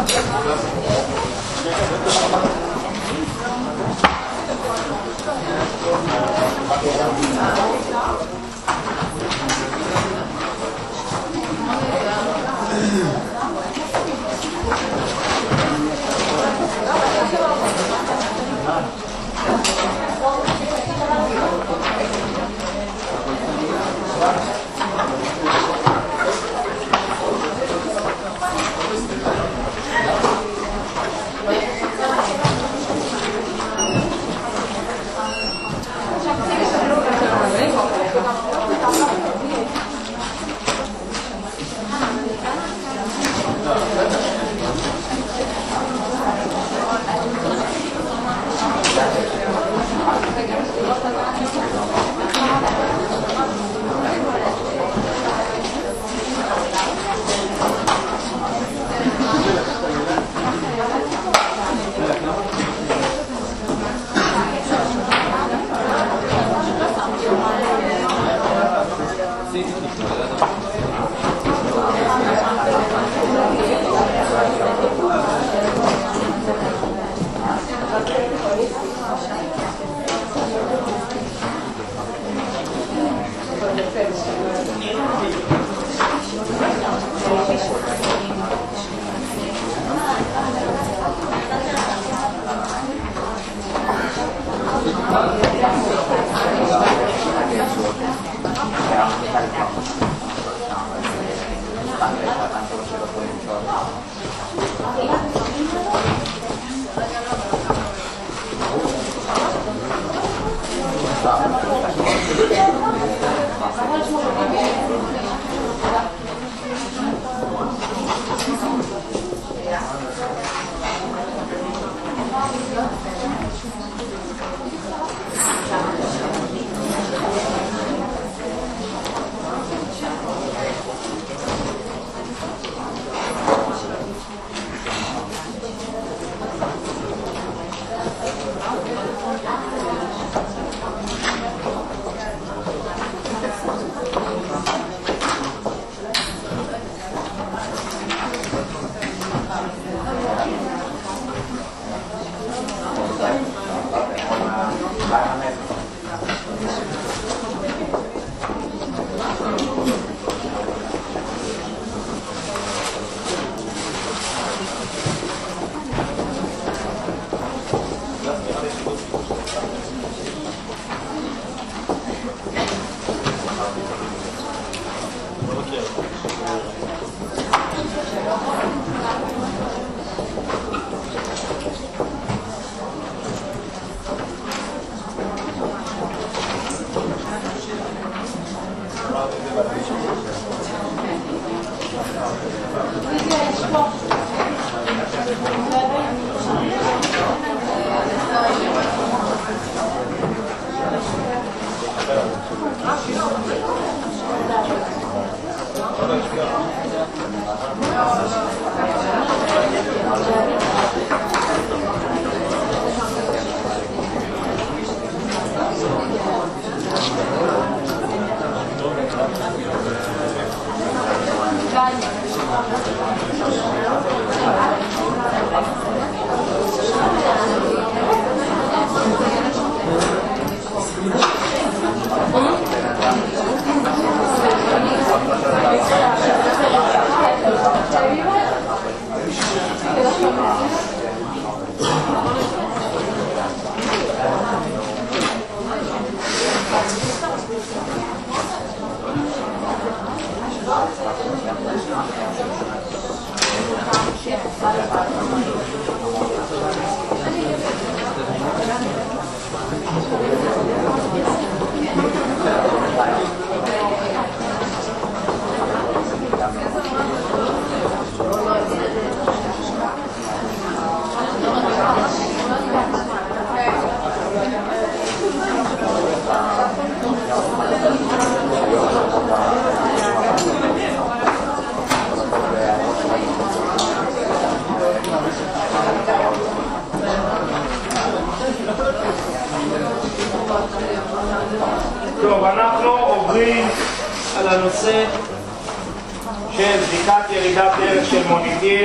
טוב, אנחנו עוברים על הנושא של בדיקת ירידת דרך של מוניטין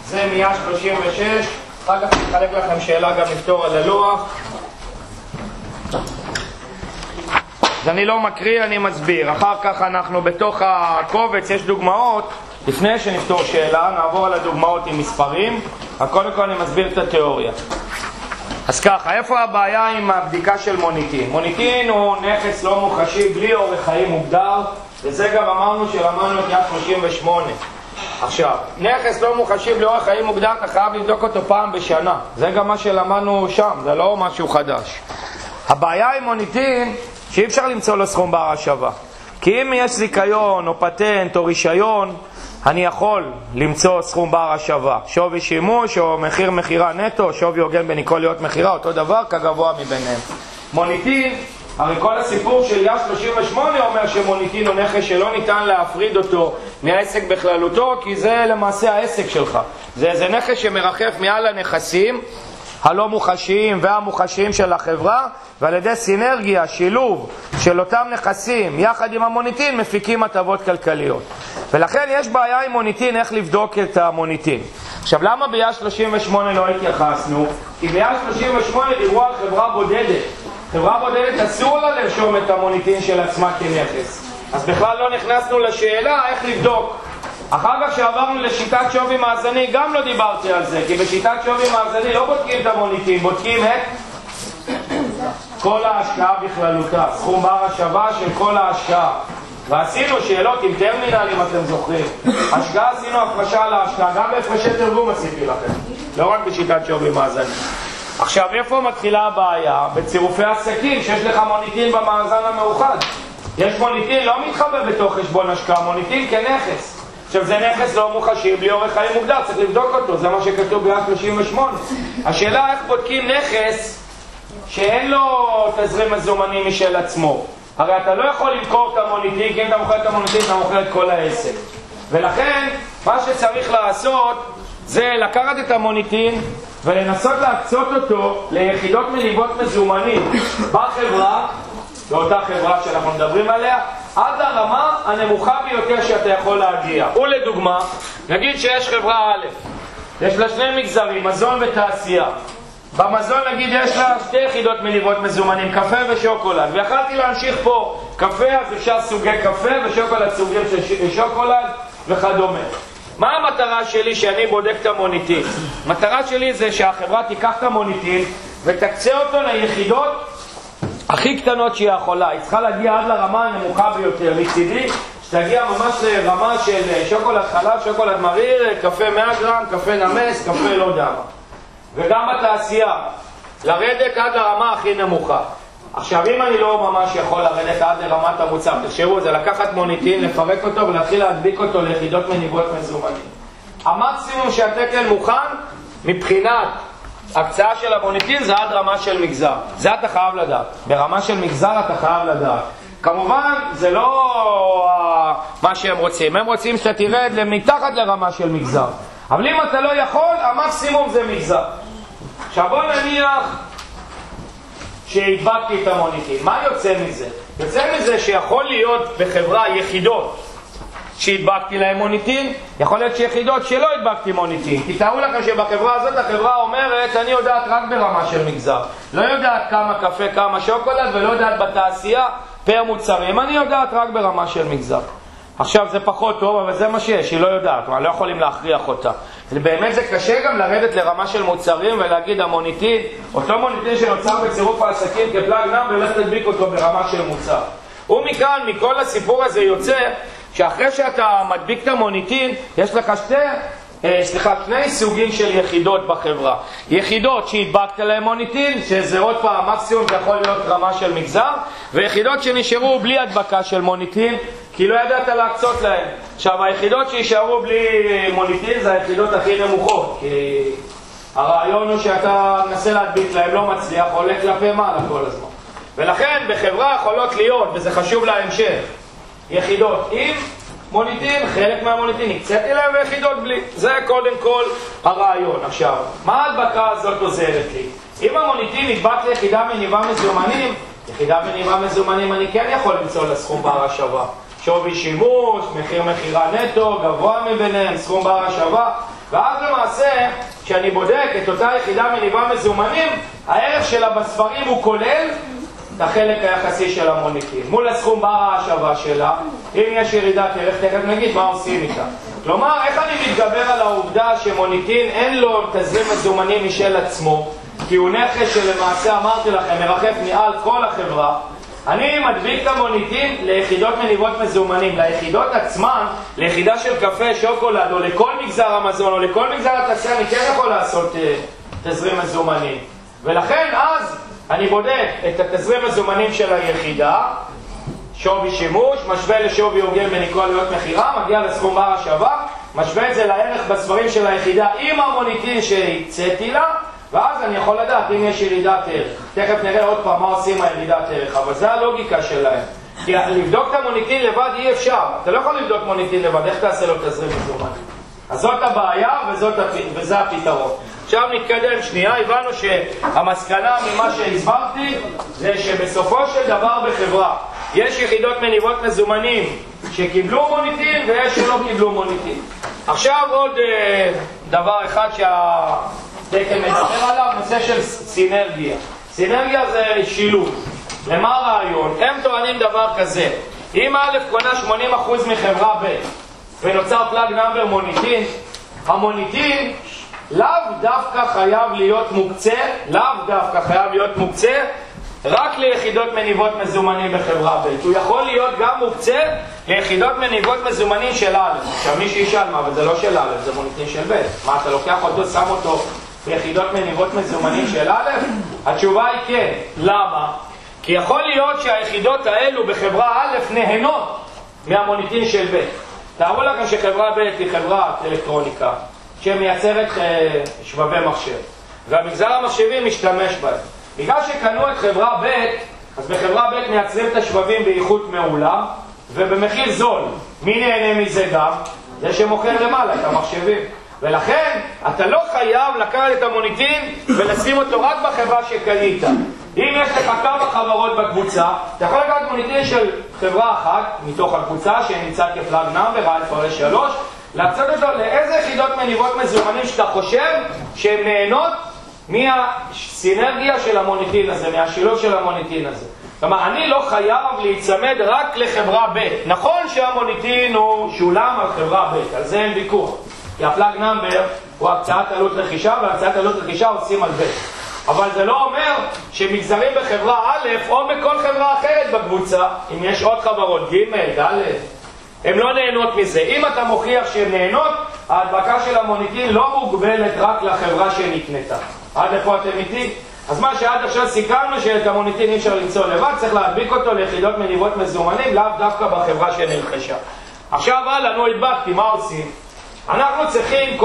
זה 136, אחר כך נחלק לכם שאלה גם לפתור על הלוח. אז אני לא מקריא, אני מסביר. אחר כך אנחנו בתוך הקובץ, יש דוגמאות. לפני שנפתור שאלה, נעבור על הדוגמאות עם מספרים. אבל קודם כל אני מסביר את התיאוריה. אז ככה, איפה הבעיה עם הבדיקה של מוניטין? מוניטין הוא נכס לא מוחשי, בלי אורך חיים מוגדר, וזה גם אמרנו שלמדנו את יד 38. עכשיו, נכס לא מוחשי בלי אורך חיים מוגדר, אתה חייב לבדוק אותו פעם בשנה. זה גם מה שלמדנו שם, זה לא משהו חדש. הבעיה עם מוניטין, שאי אפשר למצוא לו סכום בר השווה. כי אם יש זיכיון או פטנט או רישיון, אני יכול למצוא סכום בר השווה. שווי שימוש או מחיר מחירה נטו, שווי הוגן בין כל להיות מחירה, אותו דבר כגבוה מביניהם. מוניטין, הרי כל הסיפור של יד 38 אומר שמוניטין הוא נכס שלא ניתן להפריד אותו מהעסק בכללותו, כי זה למעשה העסק שלך. זה נכס שמרחף מעל הנכסים הלא מוחשיים והמוחשיים של החברה, ועל ידי סינרגיה, שילוב של אותם נכסים יחד עם המוניטין מפיקים הטבות כלכליות. ולכן יש בעיה עם מוניטין, איך לבדוק את המוניטין. עכשיו, למה ביד 38 לא התייחסנו? כי ביד 38 דיברו על חברה בודדת. חברה בודדת אסור לה לרשום את המוניטין של עצמה כנכס. אז בכלל לא נכנסנו לשאלה איך לבדוק. אחר כך שעברנו לשיטת שווי מאזני, גם לא דיברתי על זה, כי בשיטת שווי מאזני לא בודקים את המוניטין, בודקים את כל ההשקעה בכללותה, סכום בר השווה של כל ההשקעה. ועשינו שאלות עם טרמינל, אם אתם זוכרים. השקעה עשינו הפרשה להשקעה, גם בהפרשי תרגום עשיתי לכם, לא רק בשיטת שווי מאזני. עכשיו, איפה מתחילה הבעיה? בצירופי עסקים, שיש לך מוניטין במאזן המאוחד. יש מוניטין לא מתחבא בתוך חשבון השקעה, מוניטין כנכס. עכשיו, זה נכס לא מוחשי, בלי אורך חיים מוגדר, צריך לבדוק אותו, זה מה שכתוב ביד 38. השאלה איך בודקים נכס שאין לו תזרים מזומנים משל עצמו. הרי אתה לא יכול למכור את המוניטין, כי אם אתה מוכר את המוניטין, אתה מוכר את כל העסק. ולכן, מה שצריך לעשות זה לקחת את המוניטין ולנסות להקצות אותו ליחידות מניבות מזומנים בחברה, באותה חברה שאנחנו מדברים עליה, עד לרמה הנמוכה ביותר שאתה יכול להגיע. ולדוגמה, נגיד שיש חברה א', יש לה שני מגזרים, מזון ותעשייה. במזון נגיד יש לה 2 יחידות מניבות מזומנים, קפה ושוקולד, ויכלתי להמשיך פה קפה, אז אפשר סוגי קפה ושוקולד סוגים של שוקולד וכדומה. מה המטרה שלי שאני בודק את המוניטין? המטרה שלי זה שהחברה תיקח את המוניטין ותקצה אותו ליחידות הכי קטנות שהיא יכולה. היא צריכה להגיע עד לרמה הנמוכה ביותר. לצידי, שתגיע ממש לרמה של שוקולד חלב, שוקולד מריר, קפה 100 גרם, קפה נמס, קפה לא יודע מה. וגם בתעשייה, לרדת עד לרמה הכי נמוכה. עכשיו, אם אני לא ממש יכול לרדת עד לרמת המוצר, תשארו, זה לקחת מוניטין, לפרק אותו ולהתחיל להדביק אותו ליחידות מניבות מזומנים. המקסימום שהתקן מוכן, מבחינת הקצאה של המוניטין, זה עד רמה של מגזר. זה אתה חייב לדעת. ברמה של מגזר אתה חייב לדעת. כמובן, זה לא מה שהם רוצים. הם רוצים שאתה תרד מתחת לרמה של מגזר. אבל אם אתה לא יכול, המקסימום זה מגזר. עכשיו בוא נניח שהדבקתי את המוניטין. מה יוצא מזה? יוצא מזה שיכול להיות בחברה יחידות שהדבקתי להם מוניטין, יכול להיות שיחידות שלא הדבקתי מוניטין. כי תראו לכם שבחברה הזאת החברה אומרת, אני יודעת רק ברמה של מגזר. לא יודעת כמה קפה, כמה שוקולד, ולא יודעת בתעשייה פר מוצרים. אני יודעת רק ברמה של מגזר. עכשיו זה פחות טוב, אבל זה מה שיש, היא לא יודעת, לא יכולים להכריח אותה. באמת זה קשה גם לרדת לרמה של מוצרים ולהגיד המוניטין, אותו מוניטין שנוצר בצירוף העסקים כפלאג נם, ולך תדביק אותו ברמה של מוצר. ומכאן, מכל הסיפור הזה יוצא, שאחרי שאתה מדביק את המוניטין, יש לך שני סוגים של יחידות בחברה. יחידות שהדבקת להם מוניטין, שזה עוד פעם מקסימום, זה יכול להיות רמה של מגזר, ויחידות שנשארו בלי הדבקה של מוניטין, כי לא ידעת להקצות להם. עכשיו, היחידות שישארו בלי מוניטין זה היחידות הכי נמוכות, כי הרעיון הוא שאתה מנסה להדביק להם, לא מצליח, עולה כלפי מעלה כל הזמן. ולכן בחברה יכולות להיות, וזה חשוב להמשך, יחידות עם מוניטין, חלק מהמוניטין הקציתי להם ויחידות בלי. זה קודם כל הרעיון. עכשיו, מה ההדבקה הזאת עוזרת לי? אם המוניטין נדבק ליחידה מניבה מזומנים, יחידה מניבה מזומנים אני כן יכול למצוא לסכום בר השווה. שווי שימוש, מחיר מחירה נטו, גבוה מביניהם, סכום בר השווה. ואז למעשה, כשאני בודק את אותה יחידה מניבה מזומנים, הערך שלה בספרים הוא כולל את החלק היחסי של המוניטין. מול הסכום בר ההשבה שלה, אם יש ירידת ערך, תכף נגיד מה עושים איתה. כלומר, איך אני מתגבר על העובדה שמוניטין אין לו תזרים מזומנים משל עצמו, כי הוא נכס שלמעשה, אמרתי לכם, מרחף מעל כל החברה. אני מדביק את המוניטין ליחידות מניבות מזומנים, ליחידות עצמן, ליחידה של קפה, שוקולד, או לכל מגזר המזון, או לכל מגזר התעשייה, אני כן יכול לעשות תזרים מזומנים. ולכן אז אני בודק את התזרים מזומנים של היחידה, שווי שימוש, משווה לשווי הוגן בניקוי עלויות מחירה, מגיע לסכום בר השבה, משווה את זה לערך בספרים של היחידה עם המוניטין שהצאתי לה, ואז אני יכול לדעת אם יש ירידת ערך. תכף נראה עוד פעם מה עושים הירידת ערך, אבל זה הלוגיקה שלהם. כי לבדוק את המוניטין לבד אי אפשר. אתה לא יכול לבדוק מוניטין לבד, איך תעשה לו תזרים מזומנים? אז זאת הבעיה וזה הפתרון. עכשיו נתקדם שנייה, הבנו שהמסקנה ממה שהסברתי זה שבסופו של דבר בחברה יש יחידות מניבות מזומנים שקיבלו מוניטין ויש שלא קיבלו מוניטין. עכשיו עוד דבר אחד שהתקן מדבר עליו, נושא של סינרגיה. סינרגיה זה שילוב. למה הרעיון? הם טוענים דבר כזה, אם א' קונה 80% מחברה ב' ונוצר פלאג נאמבר מוניטין, המוניטין לאו דווקא חייב להיות מוקצה, רק ליחידות מניבות מזומנים בחברה ב'. הוא יכול להיות גם מוקצה ליחידות מניבות מזומנים של א'. עכשיו מי שישאל מה, אבל זה לא של א', זה מוניטין של ב'. מה, אתה לוקח אותו, שם אותו ליחידות מניבות מזומנים של א'? התשובה היא כן. למה? כי יכול להיות שהיחידות האלו בחברה א' נהנות מהמוניטין של ב'. תארו לכם שחברה ב' היא חברת אלקטרוניקה שמייצרת שבבי מחשב, והמגזר המחשבים משתמש בהם. בגלל שקנו את חברה ב', אז בחברה ב' מייצרים את השבבים באיכות מעולה ובמחיר זול. מי נהנה מזה גם? זה שמוכר למעלה את המחשבים. ולכן אתה לא חייב לקחת את המוניטין ולשים אותו רק בחברה שקנית. אם יש לך כמה חברות בקבוצה, אתה יכול לקחת מוניטין של חברה אחת מתוך הקבוצה שנמצא כפלאג נאמבר, אלפא או 3, להקצות אותו לאיזה יחידות מניבות מזומנים שאתה חושב שהן נהנות מהסינרגיה של המוניטין הזה, מהשילוב של המוניטין הזה. כלומר, אני לא חייב להיצמד רק לחברה ב'. נכון שהמוניטין הוא שולם על חברה ב', על זה אין ויכוח. כי הפלאג נאמבר הוא הקצאת עלות רכישה, והקצאת עלות רכישה עושים על ב'. אבל זה לא אומר שמגזרים בחברה א' או בכל חברה אחרת בקבוצה, אם יש עוד חברות ג', ד', הם לא נהנות מזה. אם אתה מוכיח שהן נהנות, ההדבקה של המוניטין לא מוגבלת רק לחברה שנקנתה. עד איפה אתם איתי? אז מה שעד עכשיו סיכמנו שאת המוניטין אי אפשר למצוא לבד, צריך להדביק אותו ליחידות מניבות מזומנים, לאו דווקא בחברה שנרכשה. עכשיו נו הדבקתי, מה עושים? אנחנו צריכים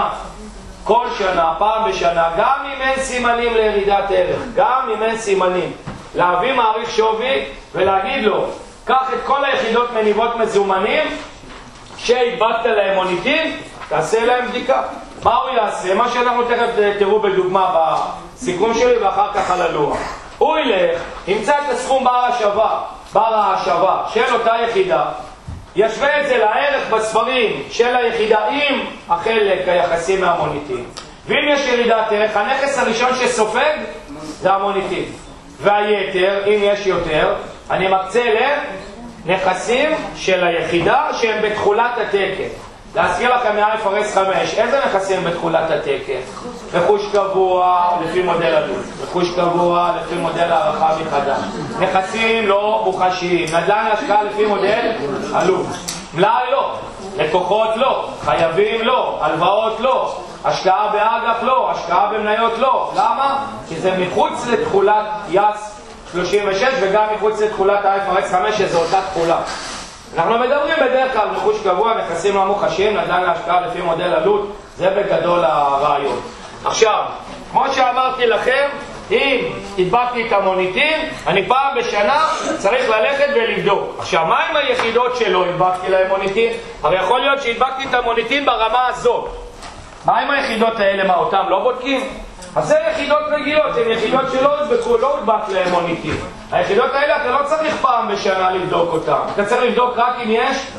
כל שנה, פעם בשנה, גם אם אין סימנים לירידת ערך, גם אם אין סימנים, להביא מעריך שווי ולהגיד לו, קח את כל היחידות מניבות מזומנים שהדבקת להם מוניטין, תעשה להם בדיקה. מה הוא יעשה? מה שאנחנו תכף תראו בדוגמה בסיכום שלי ואחר כך על הלוח. הוא ילך, ימצא את הסכום בר ההשבה של אותה יחידה, ישווה את זה לערך בספרים של היחידה עם החלק היחסי מהמוניטין. ואם יש ירידת ערך, הנכס הראשון שסופג זה המוניטין. והיתר, אם יש יותר, אני מקצה לנכסים של היחידה שהם בתחולת התקן. להזכיר לכם מ-IFRS 5, איזה נכסים בתחולת התקן? רכוש קבוע לפי מודל עלות, רכוש קבוע לפי מודל הערכה מחדש, נכסים לא מוחשיים, נדל"ן השקעה לפי מודל עלות, מלאי לא, לקוחות לא, חייבים לא, הלוואות לא, השקעה באג"ח לא, השקעה במניות לא. למה? כי זה מחוץ לתחולת יס 36 וגם מחוץ לתחולת IFRS 5 שזו אותה תחולה. אנחנו מדברים בדרך כלל רכוש קבוע, נכסים לא מוחשיים, נדל"ן להשקעה לפי מודל עלות, זה בגדול הרעיון. עכשיו, כמו שאמרתי לכם, אם הדבקתי את המוניטין, אני פעם בשנה צריך ללכת ולבדוק. עכשיו, מה עם היחידות שלא הדבקתי להם מוניטין? הרי יכול להיות שהדבקתי את המוניטין ברמה הזאת. מה עם היחידות האלה? מה, אותם לא בודקים? אז זה יחידות רגילות, הן יחידות שלא הדבק להם מוניטין. היחידות האלה אתה לא צריך פעם בשנה לבדוק אותן. אתה צריך לבדוק רק אם יש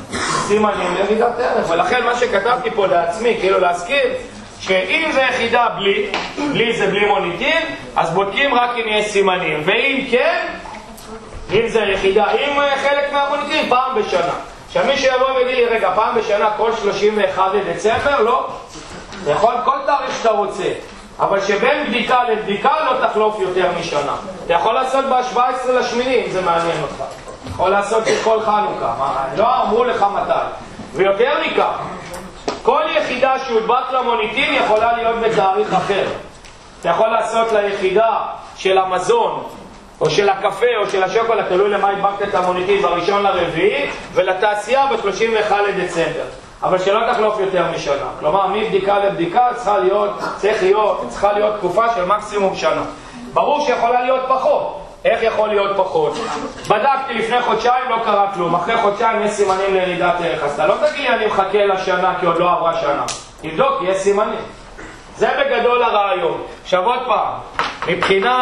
סימנים לירידת ערך. ולכן מה שכתבתי פה לעצמי, כאילו להזכיר, שאם זה יחידה בלי זה בלי מוניטין, אז בודקים רק אם יש סימנים. ואם כן, אם זה יחידה, אם חלק מהמוניטין, פעם בשנה. עכשיו מי שיבוא ויגיד לי, רגע, פעם בשנה כל 31 לדצמבר, לא. זה יכול כל תאריך שאתה רוצה. אבל שבין בדיקה לבדיקה לא תחלוף יותר משנה. אתה יכול לעשות ב-17 לשמיני, אם זה מעניין אותך. יכול לעשות בכל חנוכה. לא אמרו לך מתי. ויותר מכך, כל יחידה שהודבק למוניטין יכולה להיות בתאריך אחר. אתה יכול לעשות ליחידה של המזון, או של הקפה, או של השוקולד, תלוי למה הדבקת את המוניטין, בראשון לרביעי, ולתעשייה ב-31 לדצמבר. אבל שלא תחלוף יותר משנה. כלומר, מבדיקה לבדיקה צריכה להיות תקופה של מקסימום שנה. ברור שיכולה להיות פחות. איך יכול להיות פחות? בדקתי לפני חודשיים, לא קרה כלום. אחרי חודשיים יש סימנים לירידת ערך. אז אתה לא תגיד לי, אני מחכה לשנה כי עוד לא עברה שנה. תבדוק, יש סימנים. זה בגדול הרעיון. עכשיו עוד פעם, מבחינת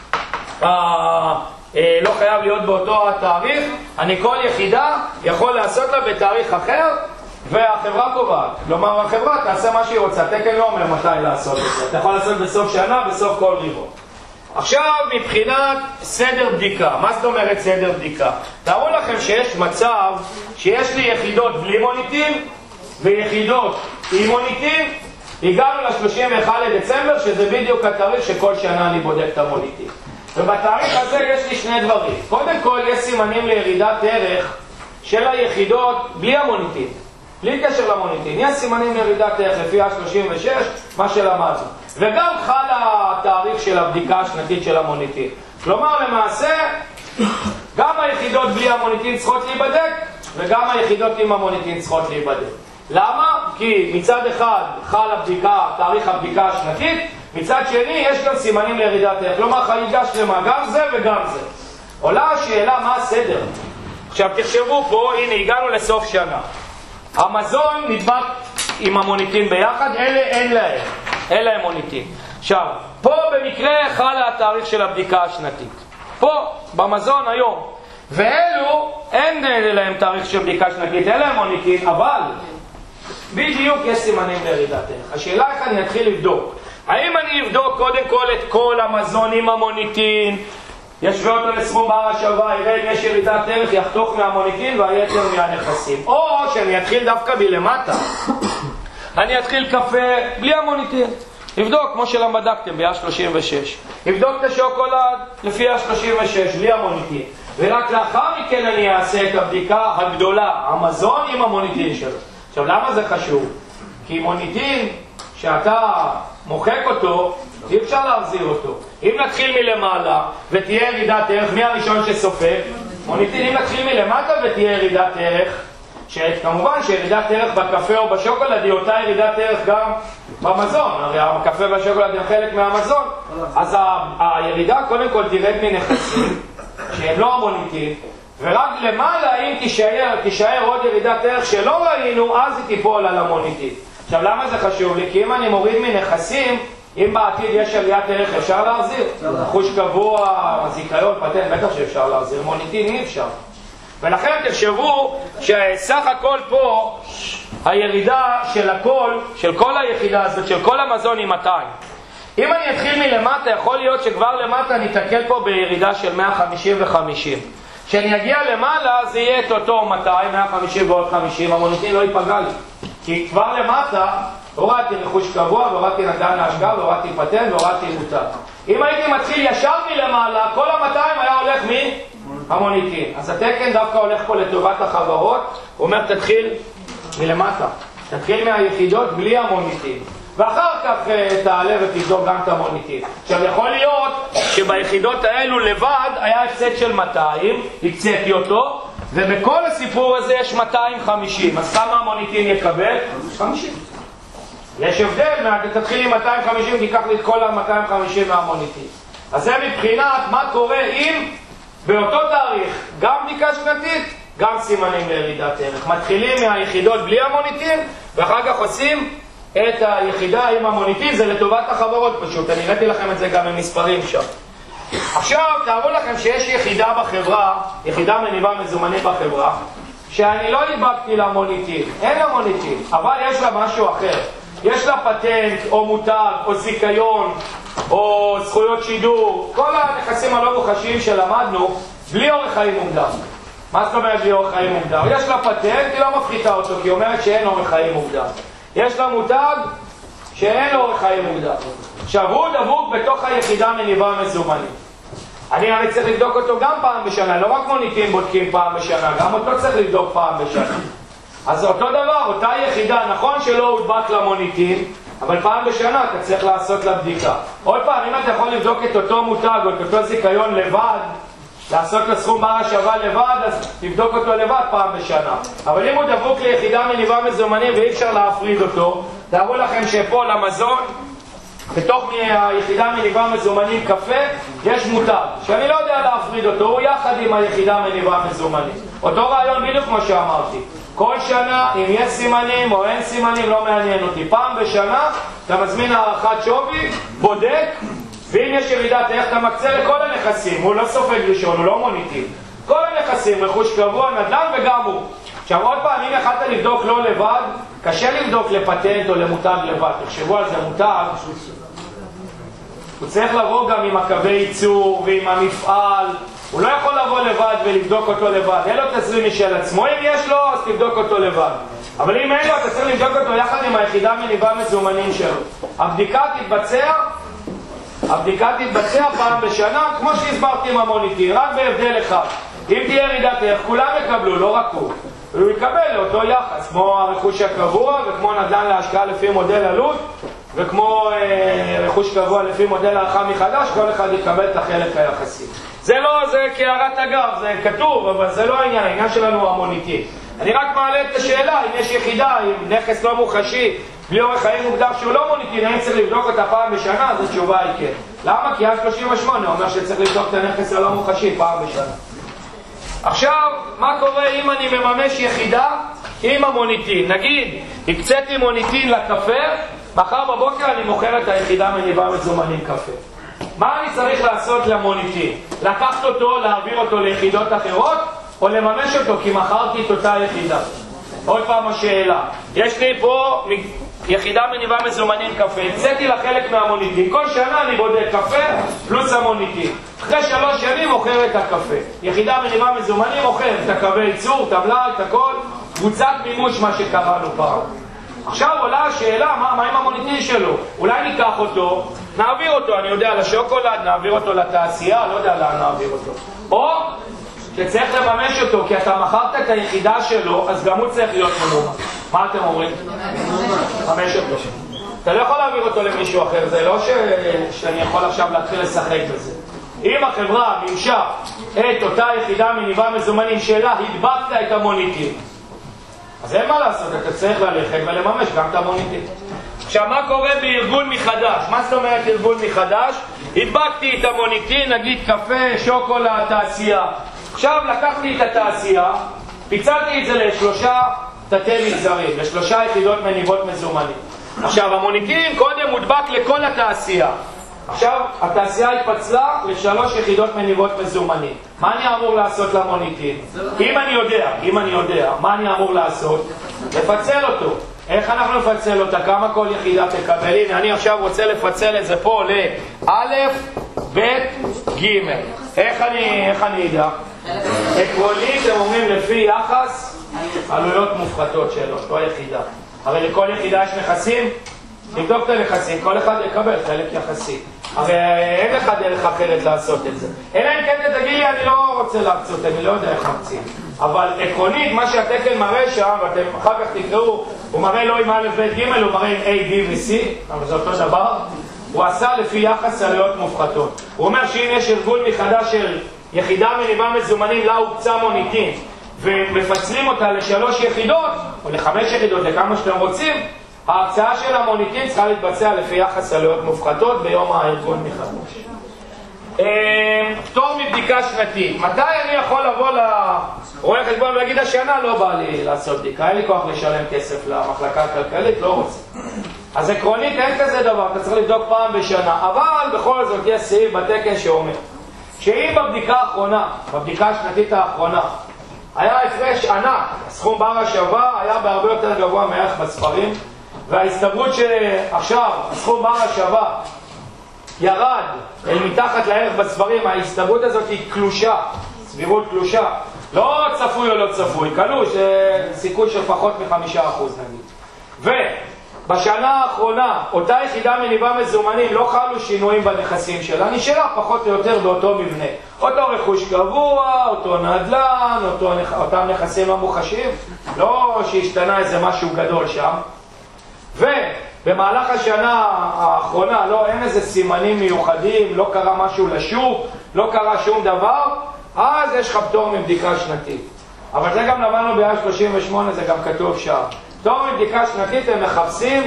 לא חייב להיות באותו התאריך, אני כל יחידה יכול לעשות לה בתאריך אחר, והחברה קובעת. כלומר, החברה תעשה מה שהיא רוצה. תקן לא אומר מתי לעשות את זה. אתה יכול לעשות בסוף שנה, בסוף כל רבעון. עכשיו, מבחינת סדר בדיקה. מה זאת אומרת סדר בדיקה? תראו לכם שיש מצב שיש לי יחידות בלי מוניטין ויחידות עם מוניטין. הגענו ל-31 לדצמבר, שזה בדיוק התאריך שכל שנה אני בודק את המוניטין. ובתאריך הזה יש לי שני דברים. קודם כל, יש סימנים לירידת ערך של היחידות בלי המוניטין. בלי קשר למוניטין. יש סימנים לירידת ערך לפי ה-36, מה שלמדנו. וגם חל התאריך של הבדיקה השנתית של המוניטין. כלומר, למעשה, גם היחידות בלי המוניטין צריכות להיבדק, וגם היחידות עם המוניטין צריכות להיבדק. למה? כי מצד אחד חל תאריך הבדיקה השנתית, מצד שני יש גם סימנים לירידת ערך. כלומר, חגיגה שלמה, גם זה וגם זה. עולה השאלה מה הסדר. עכשיו תחשבו פה, הנה הגענו לסוף שנה. המזון נדבק עם המוניטין ביחד, אלה אין להם. אין להם מוניטין. עכשיו, פה במקרה חל התאריך של הבדיקה השנתית. פה, במזון היום. ואלו, אין להם תאריך של בדיקה שנתית, אין להם מוניטין, אבל בדיוק יש סימנים לירידת ערך. השאלה איך אני אתחיל לבדוק. האם אני אבדוק קודם כל את כל המזון עם המוניטין, ישווה אותו לסכום בר השווה, יראה אם יש ירידת ערך, יחתוך מהמוניטין והיתר מהנכסים. או שאני אתחיל דווקא מלמטה. אני אתחיל קפה בלי המוניטין. יבדוק כמו שלמדקתם ב-36. יבדוק את השוקולד לפי ה-36, בלי המוניטין. ורק לאחר מכן אני אעשה את הבדיקה הגדולה, המזון עם המוניטין שלו. עכשיו למה זה חשוב? כי מוניטין שאתה מוחק אותו, אי אפשר להחזיר אותו. אם נתחיל מלמעלה ותהיה ירידת ערך, מי הראשון שסופק? מוניטין. אם נתחיל מלמטה ותהיה ירידת ערך, כמובן שירידת ערך בקפה או בשוקולד היא אותה ירידת ערך גם במזון. הרי הקפה והשוקולד הם חלק מהמזון. אז הירידה קודם כל תרד מנכסים שהם לא המוניטין, ורק למעלה אם תישאר עוד ירידת ערך שלא ראינו, אז היא תיפול על המוניטין. עכשיו למה זה חשוב לי? כי אם אני מוריד מנכסים, אם בעתיד יש עליית ערך אפשר להחזיר. חוש קבוע, זיכיון, פטנט, בטח שאפשר להחזיר. מוניטין אי אפשר. ולכן תחשבו שסך הכל פה הירידה של כל היחידה הזאת, של כל המזון היא 200. אם אני אתחיל מלמטה, יכול להיות שכבר למטה ניתקל פה בירידה של 150 ו-50. כשאני אגיע למעלה זה יהיה את אותו 200, 150 ועוד 50, המוניטין לא ייפגע לי. כי כבר למטה הורדתי רכוש קבוע, והורדתי נדל"ן להשקעה, והורדתי פטנט, והורדתי מותג. אם הייתי מתחיל ישר מלמעלה, כל ה-200 היה הולך מהמוניטין. אז התקן דווקא הולך פה לטובת החברות, הוא אומר תתחיל מלמטה, תתחיל מהיחידות בלי המוניטין. ואחר כך תעלה ותבדוק גם את המוניטין. עכשיו יכול להיות שביחידות האלו לבד היה הפסד של 200, הקציתי אותו, ובכל הסיפור הזה יש 250. אז כמה המוניטין יקבל? 50. יש הבדל, תתחיל עם 250, תיקח לי את כל ה-250 מהמוניטין. אז זה מבחינת מה קורה אם באותו תאריך גם בדיקה שנתית, גם סימנים לירידת ערך. מתחילים מהיחידות בלי המוניטין, ואחר כך עושים את היחידה עם המוניטין. זה לטובת החברות פשוט, אני ראיתי לכם את זה גם במספרים שם. עכשיו תארו לכם שיש יחידה בחברה, יחידה מניבה מזומנים בחברה, שאני לא הדבקתי לה מוניטין, אין לה מוניטין, אבל יש לה משהו אחר. יש לה פטנט או מותג או זיכיון או זכויות שידור, כל הנכסים הלא מוחשיים שלמדנו בלי אורך חיים מוגדר. מה זאת אומרת בלי אורך חיים מוגדר? יש לה פטנט, היא לא מפחיתה אותו, כי היא אומרת שאין אורך חיים מוגדר. יש לה מותג שאין לו אורך חיים מוגדר. עכשיו הוא דבוק בתוך היחידה מניבה מזומנים. אני הרי צריך לבדוק אותו גם פעם בשנה, לא רק מוניטין בודקים פעם בשנה, גם אותו צריך לבדוק פעם בשנה. אז אותו דבר, אותה יחידה, נכון שלא הודבק למוניטין, אבל פעם בשנה אתה צריך לעשות לה בדיקה. עוד פעם, אם אתה יכול לבדוק את אותו מותג או את אותו זיכיון לבד, לעשות לו סכום בר השווה לבד, אז תבדוק אותו לבד פעם בשנה. אבל אם הוא דבוק ליחידה מניבה מזומנים ואי אפשר להפריד אותו, תארו לכם שפה למזון, בתוך היחידה מניבה מזומנים קפה, יש מותג, שאני לא יודע להפריד אותו, הוא יחד עם היחידה מניבה מזומנים. אותו רעיון בדיוק כמו שאמרתי. כל שנה, אם יש סימנים או אין סימנים, לא מעניין אותי. פעם בשנה, אתה מזמין הערכת שווי, בודק, ואם יש ירידת איך אתה מקצה לכל הנכסים, הוא לא סופג ראשון, הוא לא מוניטין. כל הנכסים, רכוש קבוע, נדל"ן וגם הוא. עכשיו עוד פעם, אם יכלת לבדוק לא לבד, קשה לבדוק לפטנט או למותג לבד. תחשבו על זה, מותג, הוא צריך לבוא גם עם הקווי ייצור ועם המפעל, הוא לא יכול לבוא לבד ולבדוק אותו לבד, אין לו תזרים משל עצמו, אם יש לו אז תבדוק אותו לבד. אבל אם אין לו אתה צריך לבדוק אותו יחד עם היחידה מניבה מזומנים שלו. הבדיקה תתבצע פעם בשנה, כמו שהסברתי עם המוניטין, רק בהבדל אחד. אם תהיה ירידת ערך, כולם יקבלו, לא רק הוא יקבל לאותו יחס, כמו הרכוש הקבוע וכמו נדל"ן להשקעה לפי מודל עלות, וכמו רכוש קבוע לפי מודל הערכה מחדש, כל אחד יקבל את החלק היחסי. זה לא, זה כהערת אגב, זה כתוב, אבל זה לא העניין, העניין שלנו הוא המוניטין. אני רק מעלה את השאלה, אם יש יחידה, אם נכס לא מוחשי, בלי אורך חיים מוגדר שהוא לא מוניטין, האם צריך לבדוק אותה פעם בשנה, אז התשובה היא כן. למה? כי עד 38 אומר שצריך לבדוק את הנכס הלא מוחשי פעם בשנה. עכשיו, מה קורה אם אני מממש יחידה עם המוניטין? נגיד, הקציתי מוניטין לקפה, מחר בבוקר אני מוכר את היחידה מניבה מזומנים קפה. מה אני צריך לעשות למוניטין? לקחת אותו, להעביר אותו ליחידות אחרות, או לממש אותו כי מכרתי את אותה יחידה? עוד פעם השאלה, יש לי פה יחידה מניבה מזומנים קפה, הקציתי לה חלק מהמוניטין, כל שנה אני בודק קפה פלוס המוניטין, אחרי 3 שנים מוכר את הקפה. יחידה מניבה מזומנים מוכר את הקווי ייצור, את המלאי, את הכל, קבוצת מימוש מה שקראנו פעם. עכשיו עולה השאלה, מה עם המוניטין שלו? אולי ניקח אותו, נעביר אותו, אני יודע, לשוקולד, נעביר אותו לתעשייה, לא יודע לאן נעביר אותו. או שצריך לממש אותו, כי אתה מכרת את היחידה שלו, אז גם הוא צריך להיות ממומש. מה אתם אומרים? ממש אותו. אתה לא יכול להעביר אותו למישהו אחר, זה לא שאני יכול עכשיו להתחיל לשחק בזה. אם החברה מימשה את אותה יחידה מניבה מזומנים שלה, הדבקת את המוניטין. אז אין מה לעשות, אתה צריך ללכת ולממש גם את המוניטין. עכשיו, מה קורה בארגון מחדש? מה זאת אומרת ארגון מחדש? הדבקתי את המוניטין, נגיד קפה, שוקולד, תעשייה. עכשיו לקחתי את התעשייה, פיצלתי את זה ל3 תתי מגזרים, ל3 יחידות מניבות מזומנים. עכשיו, המוניטין קודם מודבק לכל התעשייה. עכשיו, התעשייה התפצלה ל3 יחידות מניבות מזומנים. מה אני אמור לעשות למוניטין? אם אני יודע, מה אני אמור לעשות? לפצל אותו. איך אנחנו נפצל אותה? כמה כל יחידה תקבל? הנה, אני עכשיו רוצה לפצל את זה פה לא', ב', ג'. איך אני אדע? עקרונית, הם אומרים לפי יחס עלויות מופחתות שלו, לא יחידה. הרי לכל יחידה יש נכסים, נבדוק את הנכסים, כל אחד יקבל חלק יחסי. הרי אין לך דרך אחרת לעשות את זה. אלא אם כן תגיד לי, אני לא רוצה להקצות, אני לא יודע איך מקצים. אבל עקרונית, מה שהתקן מראה שם, ואתם אחר כך תקראו, הוא מראה לא עם א', ב', ג', הוא מראה עם A, B ו-C, אבל זה אותו דבר. הוא עשה לפי יחס עלויות מופחתות. הוא אומר שאם יש ארגון מחדש של יחידה מניבה מזומנים, לה הוקצה מוניטין, ומפצלים אותה ל3 יחידות, או ל5 יחידות, לכמה שאתם רוצים, ההקצאה של המוניטין צריכה להתבצע לפי יחס עלויות מופחתות ביום הארגון מחדש. פטור מבדיקה שנתית. מתי אני יכול לבוא לרואה חשבון ולהגיד השנה לא בא לי לעשות בדיקה, אין לי כוח לשלם כסף למחלקה הכלכלית, לא רוצה. אז עקרונית אין כזה דבר, אתה צריך לבדוק פעם בשנה, אבל בכל זאת יש סעיף בתקן שאומר שאם בבדיקה האחרונה, בבדיקה השנתית האחרונה, היה הפרש ענק, הסכום בר השווה היה בהרבה יותר גבוה מערך בספרים, וההסתברות שעכשיו הסכום בר השווה ירד אל מתחת לערך בספרים, ההסתברות הזאת היא קלושה, סבירות קלושה, לא צפוי או לא צפוי, קלוש, סיכוי של פחות מ5% נגיד. ובשנה האחרונה, אותה יחידה מניבה מזומנים, לא חלו שינויים בנכסים שלה, נשארה פחות או יותר באותו מבנה. אותו רכוש קבוע, אותו נדל"ן, אותם נכסים המוחשים, לא שהשתנה איזה משהו גדול שם. ובמהלך השנה האחרונה, אין איזה סימנים מיוחדים, לא קרה משהו לשוק, לא קרה שום דבר, אז יש לך פטור מבדיקה שנתית. אבל זה גם למדנו ב-38, זה גם כתוב שם. פטור מבדיקה שנתית הם מחפשים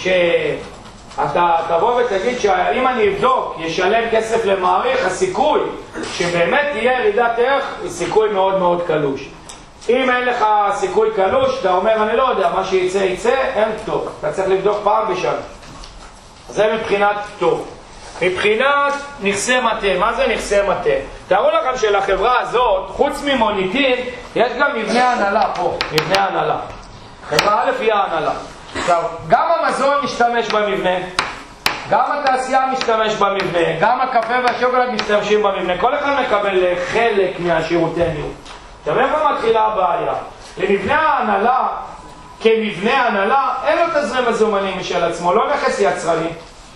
שאתה תבוא ותגיד שאם אני אבדוק, ישלם כסף למעריך, הסיכוי שבאמת תהיה ירידת ערך, היא סיכוי מאוד מאוד קלוש. אם אין לך סיכוי קלוש, אתה אומר, אני לא יודע, מה שיצא יצא, אין פטור. אתה צריך לבדוק פעם בשנה. זה מבחינת פטור. מבחינת נכסי מטה, מה זה נכסי מטה? תארו לכם שלחברה הזאת, חוץ ממוניטין, יש גם מבנה הנהלה פה, מבנה הנהלה. חברה א' היא ההנהלה. עכשיו, גם המזון משתמש במבנה, גם התעשייה משתמש במבנה, גם הקפה והשוקולד משתמשים במבנה, כל אחד מקבל חלק מהשירותי ניהול. עכשיו, איפה מתחילה הבעיה? למבנה ההנהלה, כמבנה ההנהלה, אין לו תזרים מזומנים משל עצמו, לא נכס יצרני.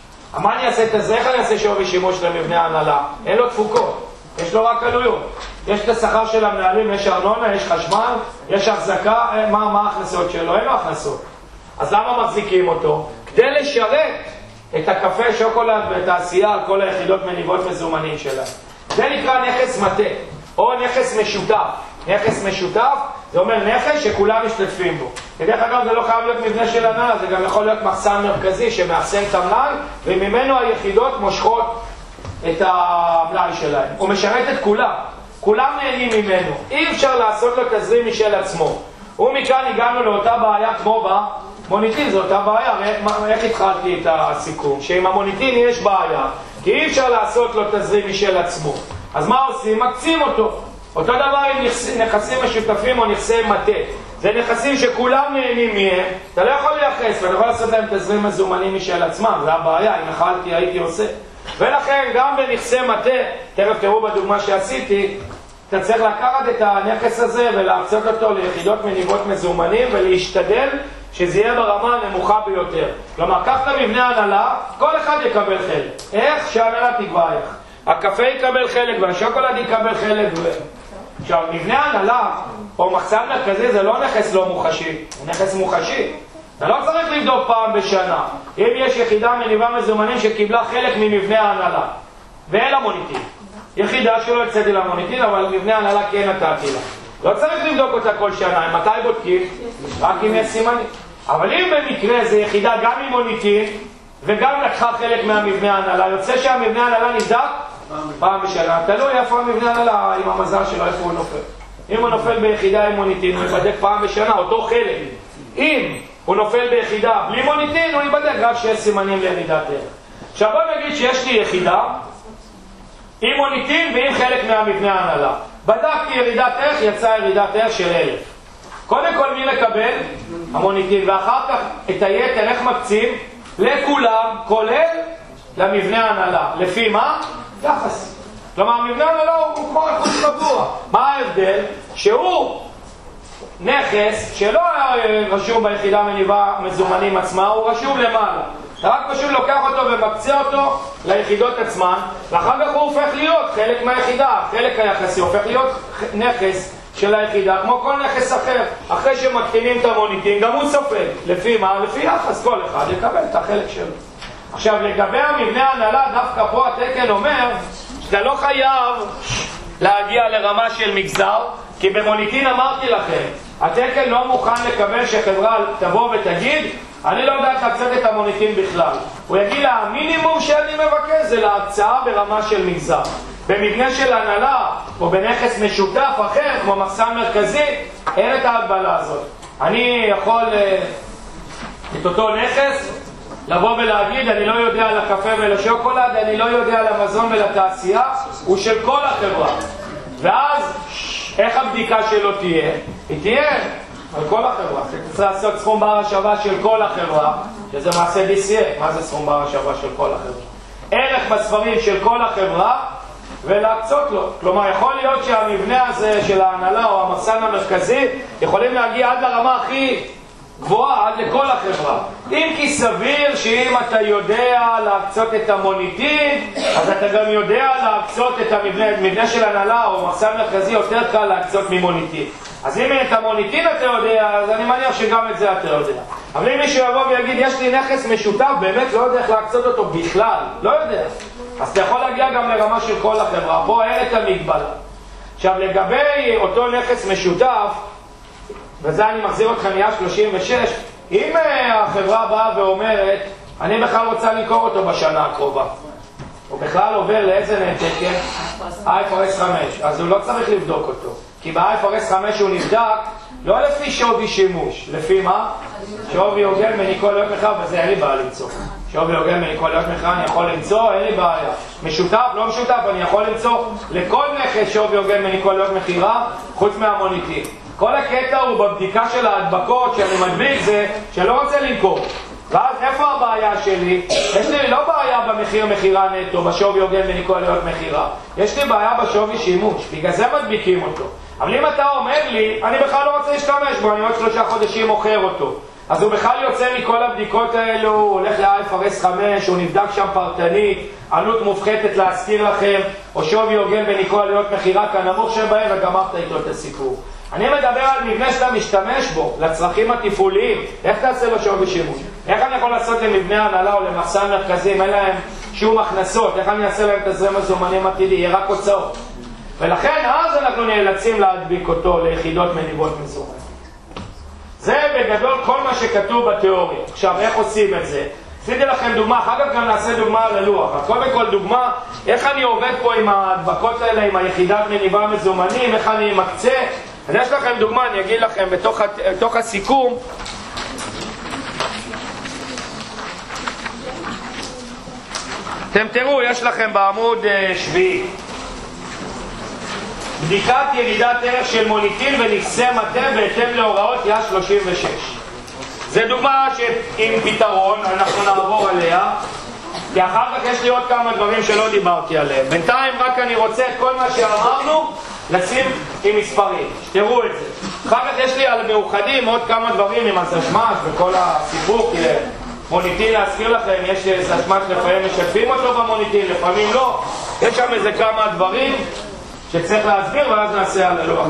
מה אני אעשה את זה? איך אני אעשה שווי שימוש למבנה ההנהלה? אין לו תפוקות, יש לו רק עלויות. יש את השכר של המנהלים, יש ארנונה, יש חשמל, יש החזקה, מה ההכנסות שלו? אין לו הכנסות. אז למה מחזיקים אותו? כדי לשרת את הקפה, שוקולד והתעשייה על כל היחידות מניבות מזומנים שלהם. זה נקרא נכס מטה, או נכס משותף. נכס משותף, זה אומר נכס שכולם משתתפים בו. בדרך אגב, זה לא חייב להיות מבנה של הנהלה, זה גם יכול להיות מחסן מרכזי שמאחסן את המלאי, וממנו היחידות מושכות את המלאי שלהם. הוא משרת את כולם. כולם נהנים ממנו. אי אפשר לעשות לו תזרים משל עצמו. ומכאן הגענו לאותה בעיה כמו במוניטין, זו אותה בעיה. איך התחלתי את הסיכום? שעם המוניטין יש בעיה, כי אי אפשר לעשות לו תזרים משל עצמו. אז מה עושים? מקצים אותו. אותו דבר עם נכסים משותפים או נכסי מטה. זה נכסים שכולם נהנים מהם, אתה לא יכול לייחס, ואתה יכול לעשות להם תזרים מזומנים משל עצמם, זה הבעיה, אם אכלתי הייתי עושה. ולכן גם בנכסי מטה, תכף תראו בדוגמה שעשיתי, אתה צריך לקחת את הנכס הזה ולהקצות אותו ליחידות מניבות מזומנים ולהשתדל שזה יהיה ברמה הנמוכה ביותר. כלומר, קח את המבנה הנהלה, כל אחד יקבל חלק. איך? שהנהלה תקבע איך. הקפה יקבל חלק והשוקולד יקבל חלק. עכשיו, מבנה הנהלה או מחסן מרכזי זה לא נכס לא מוחשי, זה נכס מוחשי. אתה לא צריך לבדוק פעם בשנה. אם יש יחידה מניבה מזומנים שקיבלה חלק ממבנה ההנהלה, ואין לה מוניטין. יחידה שלא הצאתי לה מוניטין, אבל מבנה ההנהלה כן נתתי לה. לא צריך לבדוק אותה כל שנה. מתי בודקים? רק אם יש סימנים. אבל אם במקרה זה יחידה גם עם מוניטין, וגם לקחה חלק מהמבנה ההנהלה, יוצא שהמבנה ההנהלה נבדק פעם בשנה. תלוי איפה המבנה ההנהלה עם המזל שלו, איפה הוא נופל. אם הוא נופל ביחידה עם מוניטין, הוא ייבדק פעם בשנה, אותו חלק. אם הוא נופל ביחידה בלי מוניטין, הוא ייבדק רק שיש סימנים לירידת ערך. עכשיו בוא נגיד שיש לי יחידה עם מוניטין ועם חלק מהמבנה ההנהלה. בדקתי ירידת ערך, יצאה ירידת ערך של 1,000. קודם כל מי מקבל? המוניטין, ואחר כך את היתר איך מקצים? לכולם, כולל למבנה ההנהלה. לפי מה? יחס. כלומר, המבנה ההנהלה הוא כמו רכוש קבוע. מה ההבדל? שהוא נכס שלא היה רשום ביחידה מניבה מזומנים עצמה, הוא רשום למעלה. אתה רק פשוט לוקח אותו ומקצה אותו ליחידות עצמן, ואחר כך הוא הופך להיות חלק מהיחידה. החלק היחסי הופך להיות נכס של היחידה, כמו כל נכס אחר. אחרי שמקטינים את המוניטין, גם הוא סופג. לפי מה? לפי יחס. כל אחד יקבל את החלק שלו. עכשיו, לגבי המבנה ההנהלה, דווקא פה התקן אומר שאתה לא חייב להגיע לרמה של מגזר, כי במוניטין אמרתי לכם, התקן לא מוכן לקבל שחברה תבוא ותגיד, אני לא יודעת להקצת את המוניטין בכלל. הוא יגיד לה, המינימום שאני מבקש זה להקצאה ברמה של מגזר. במבנה של הנהלה או בנכס משותף אחר, כמו מחסן מרכזי, אין את ההגבלה הזאת. אני יכול את אותו נכס לבוא ולהגיד, אני לא יודע על הקפה ולשוקולד, אני לא יודע על המזון ולתעשייה, הוא של כל החברה. ואז איך הבדיקה שלו תהיה? היא תהיה על כל החברה. צריך לעשות סכום בר השווה של כל החברה, שזה מעשה DCF. מה זה סכום בר השווה של כל החברה? ערך בספרים של כל החברה ולהקצות לו. כלומר, יכול להיות שהמבנה הזה של ההנהלה או המחסן המרכזי יכולים להגיע עד לרמה הכי גבוהה, עד לכל החברה. אם כי סביר שאם אתה יודע להקצות את המוניטין, אז אתה גם יודע להקצות את המבנה של הנהלה או מחסן מרכזי, יותר קל להקצות ממוניטין. אז אם את המוניטין אתה יודע, אז אני מניח שגם את זה אתה יודע. אבל אם מישהו יבוא ויגיד, יש לי נכס משותף, באמת לא יודע איך להקצות אותו בכלל, לא יודע. אז אתה יכול להגיע גם לרמה של כל החברה. פה אין את המגבלה. עכשיו, לגבי אותו נכס משותף, וזה אני מחזיר אותך נהיה 36, אם החברה באה ואומרת, אני בכלל רוצה למכור אותו בשנה הקרובה, הוא בכלל עובר לאיזה תקן? IFRS 5, אז הוא לא צריך לבדוק אותו. כי ב-IFRS 5 הוא נבדק לא לפי שווי שימוש, לפי מה? שווי הוגן מניקול להיות מחיר, וזה אין לי בעיה למצוא. שווי הוגן מניקול להיות מחיר אני יכול למצוא, אין לי בעיה. משותף, לא משותף, אני יכול למצוא לכל נכס שווי הוגן מניקול להיות מחירה, חוץ מהמוניטין. כל הקטע הוא בבדיקה של ההדבקות שאני מדביק זה שלא רוצה למכור. ואז איפה הבעיה שלי? יש לי לא בעיה במחיר מחירה נטו, בשווי הוגן מניקול להיות מחירה. יש לי בעיה בשווי שימוש, בגלל זה מדביקים אותו. אבל אם אתה אומר לי, אני בכלל לא רוצה להשתמש בו, אני עוד 3 חודשים מוכר אותו. אז הוא בכלל יוצא מכל הבדיקות האלו, הוא הולך ל-IFRS 5, הוא נבדק שם פרטנית, עלות מופחתת להזכיר לכם, או שווי הוגן מניקול להיות מחירה כנמוך שבהם, וגמרת איתו את הסיפור. אני מדבר על מבנה שאתה משתמש בו, לצרכים התפעוליים. איך תעשה לו שווי שימוש? איך אני יכול לעשות למבנה הנהלה או למחסן מרכזים? אין להם שום הכנסות. איך אני אעשה להם תזרים מזומנים עתידי? יהיה רק הוצאות. ולכן אז אנחנו נאלצים להדביק אותו ליחידות מניבות מזומן. זה בגדול כל מה שכתוב בתיאוריה. עכשיו, איך עושים את זה? עשיתי לכם דוגמה, אחר כך גם נעשה דוגמה על הלוח. אז קודם כל דוגמה, איך אני עובד פה עם ההדבקות האלה, עם היחידת מניבה מזומנים, איך אני מקצה. אז יש לכם דוגמה, אני אגיד לכם בתוך הסיכום. אתם תראו, יש לכם בעמוד 7. בדיקת ירידת ערך של מוניטין ונכסי מטה בהתאם להוראות יד 36. זה דוגמה שעם פתרון, אנחנו נעבור עליה, כי אחר כך יש לי עוד כמה דברים שלא דיברתי עליהם. בינתיים רק אני רוצה את כל מה שאמרנו לשים עם מספרים, שתראו את זה. אחר כך יש לי על מאוחדים עוד כמה דברים עם הסשמש וכל הסיפור, כי מוניטין להזכיר לכם, יש סשמש לפעמים משתפים אותו במוניטין, לפעמים לא. יש שם איזה כמה דברים שצריך להסביר ואז נעשה על הלוח.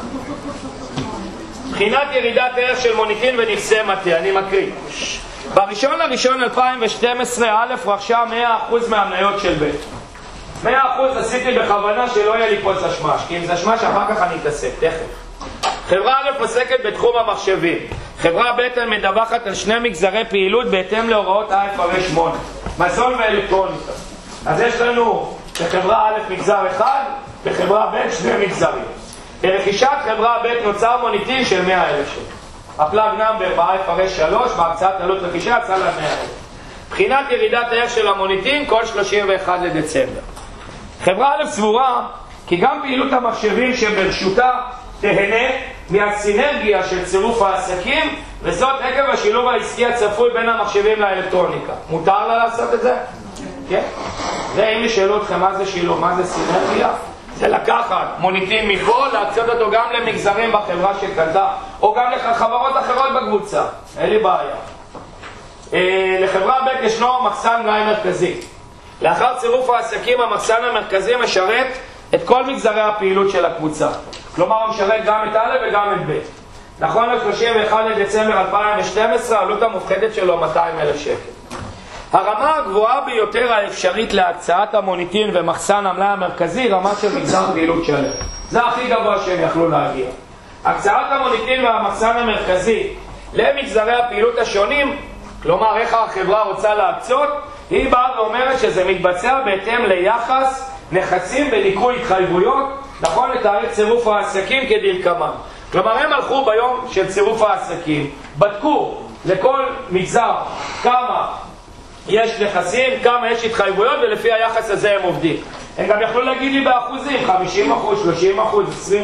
בחינת ירידת ערך של מוניטין ונכסי מטה, אני מקריא. ב1 2012 א' רכשה 100% מהמניות של ב'. 100% עשיתי בכוונה שלא יהיה לי פה סשמש, כי אם סשמש אחר כך אני אתעסק, תכף. חברה א' עוסקת בתחום המחשבים. חברה ב' מדווחת על 2 מגזרי פעילות בהתאם להוראות IFRS 8, מזון ואלקטרוניקה. אז יש לנו בחברה א' מגזר אחד, בחברה ב' 2 מגזרים. ברכישת חברה ב' נוצר מוניטין של 100,000 שקל. הפלאג נאמבר ב-IFRS 3, בהקצאת עלות רכישה, יצא לה 100,000. בחינת ירידת הערך של המוניטין כל 31 לדצמבר. חברה א' סבורה כי גם פעילות המחשבים שברשותה תהנה מהסינרגיה של צירוף העסקים, וזאת עקב השילוב העסקי הצפוי בין המחשבים לאלקטרוניקה. מותר לה לעשות את זה? כן? ואם ישאלו אתכם מה זה שילוב, מה זה סינרגיה? זה לקחת מוניטין מפה, להקצות אותו גם למגזרים בחברה שקלטה, או גם לחברות אחרות בקבוצה. אין לי בעיה. לחברה ב' ישנו מחסן מלאי מרכזי. לאחר צירוף העסקים, המחסן המרכזי משרת את כל מגזרי הפעילות של הקבוצה. כלומר, הוא משרת גם את א' וגם את ב'. נכון ל-31 לדצמבר 2012, העלות המופחתת שלו 200,000 שקל. הרמה הגבוהה ביותר האפשרית להקצאת המוניטין ומחסן המלאי המרכזי, רמה של מגזר פעילות שלם. זה הכי גבוה שהם יכלו להגיע. הקצאת המוניטין והמחסן המרכזי למגזרי הפעילות השונים, כלומר איך החברה רוצה להקצות, היא באה ואומרת שזה מתבצע בהתאם ליחס נכסים בניקוי התחייבויות, נכון לתאריך צירוף העסקים כדלקמן. כלומר הם הלכו ביום של צירוף העסקים, בדקו לכל מגזר כמה יש נכסים, כמה יש התחייבויות, ולפי היחס הזה הם עובדים. הם גם יכלו להגיד לי באחוזים, 50%, 30%, 20%,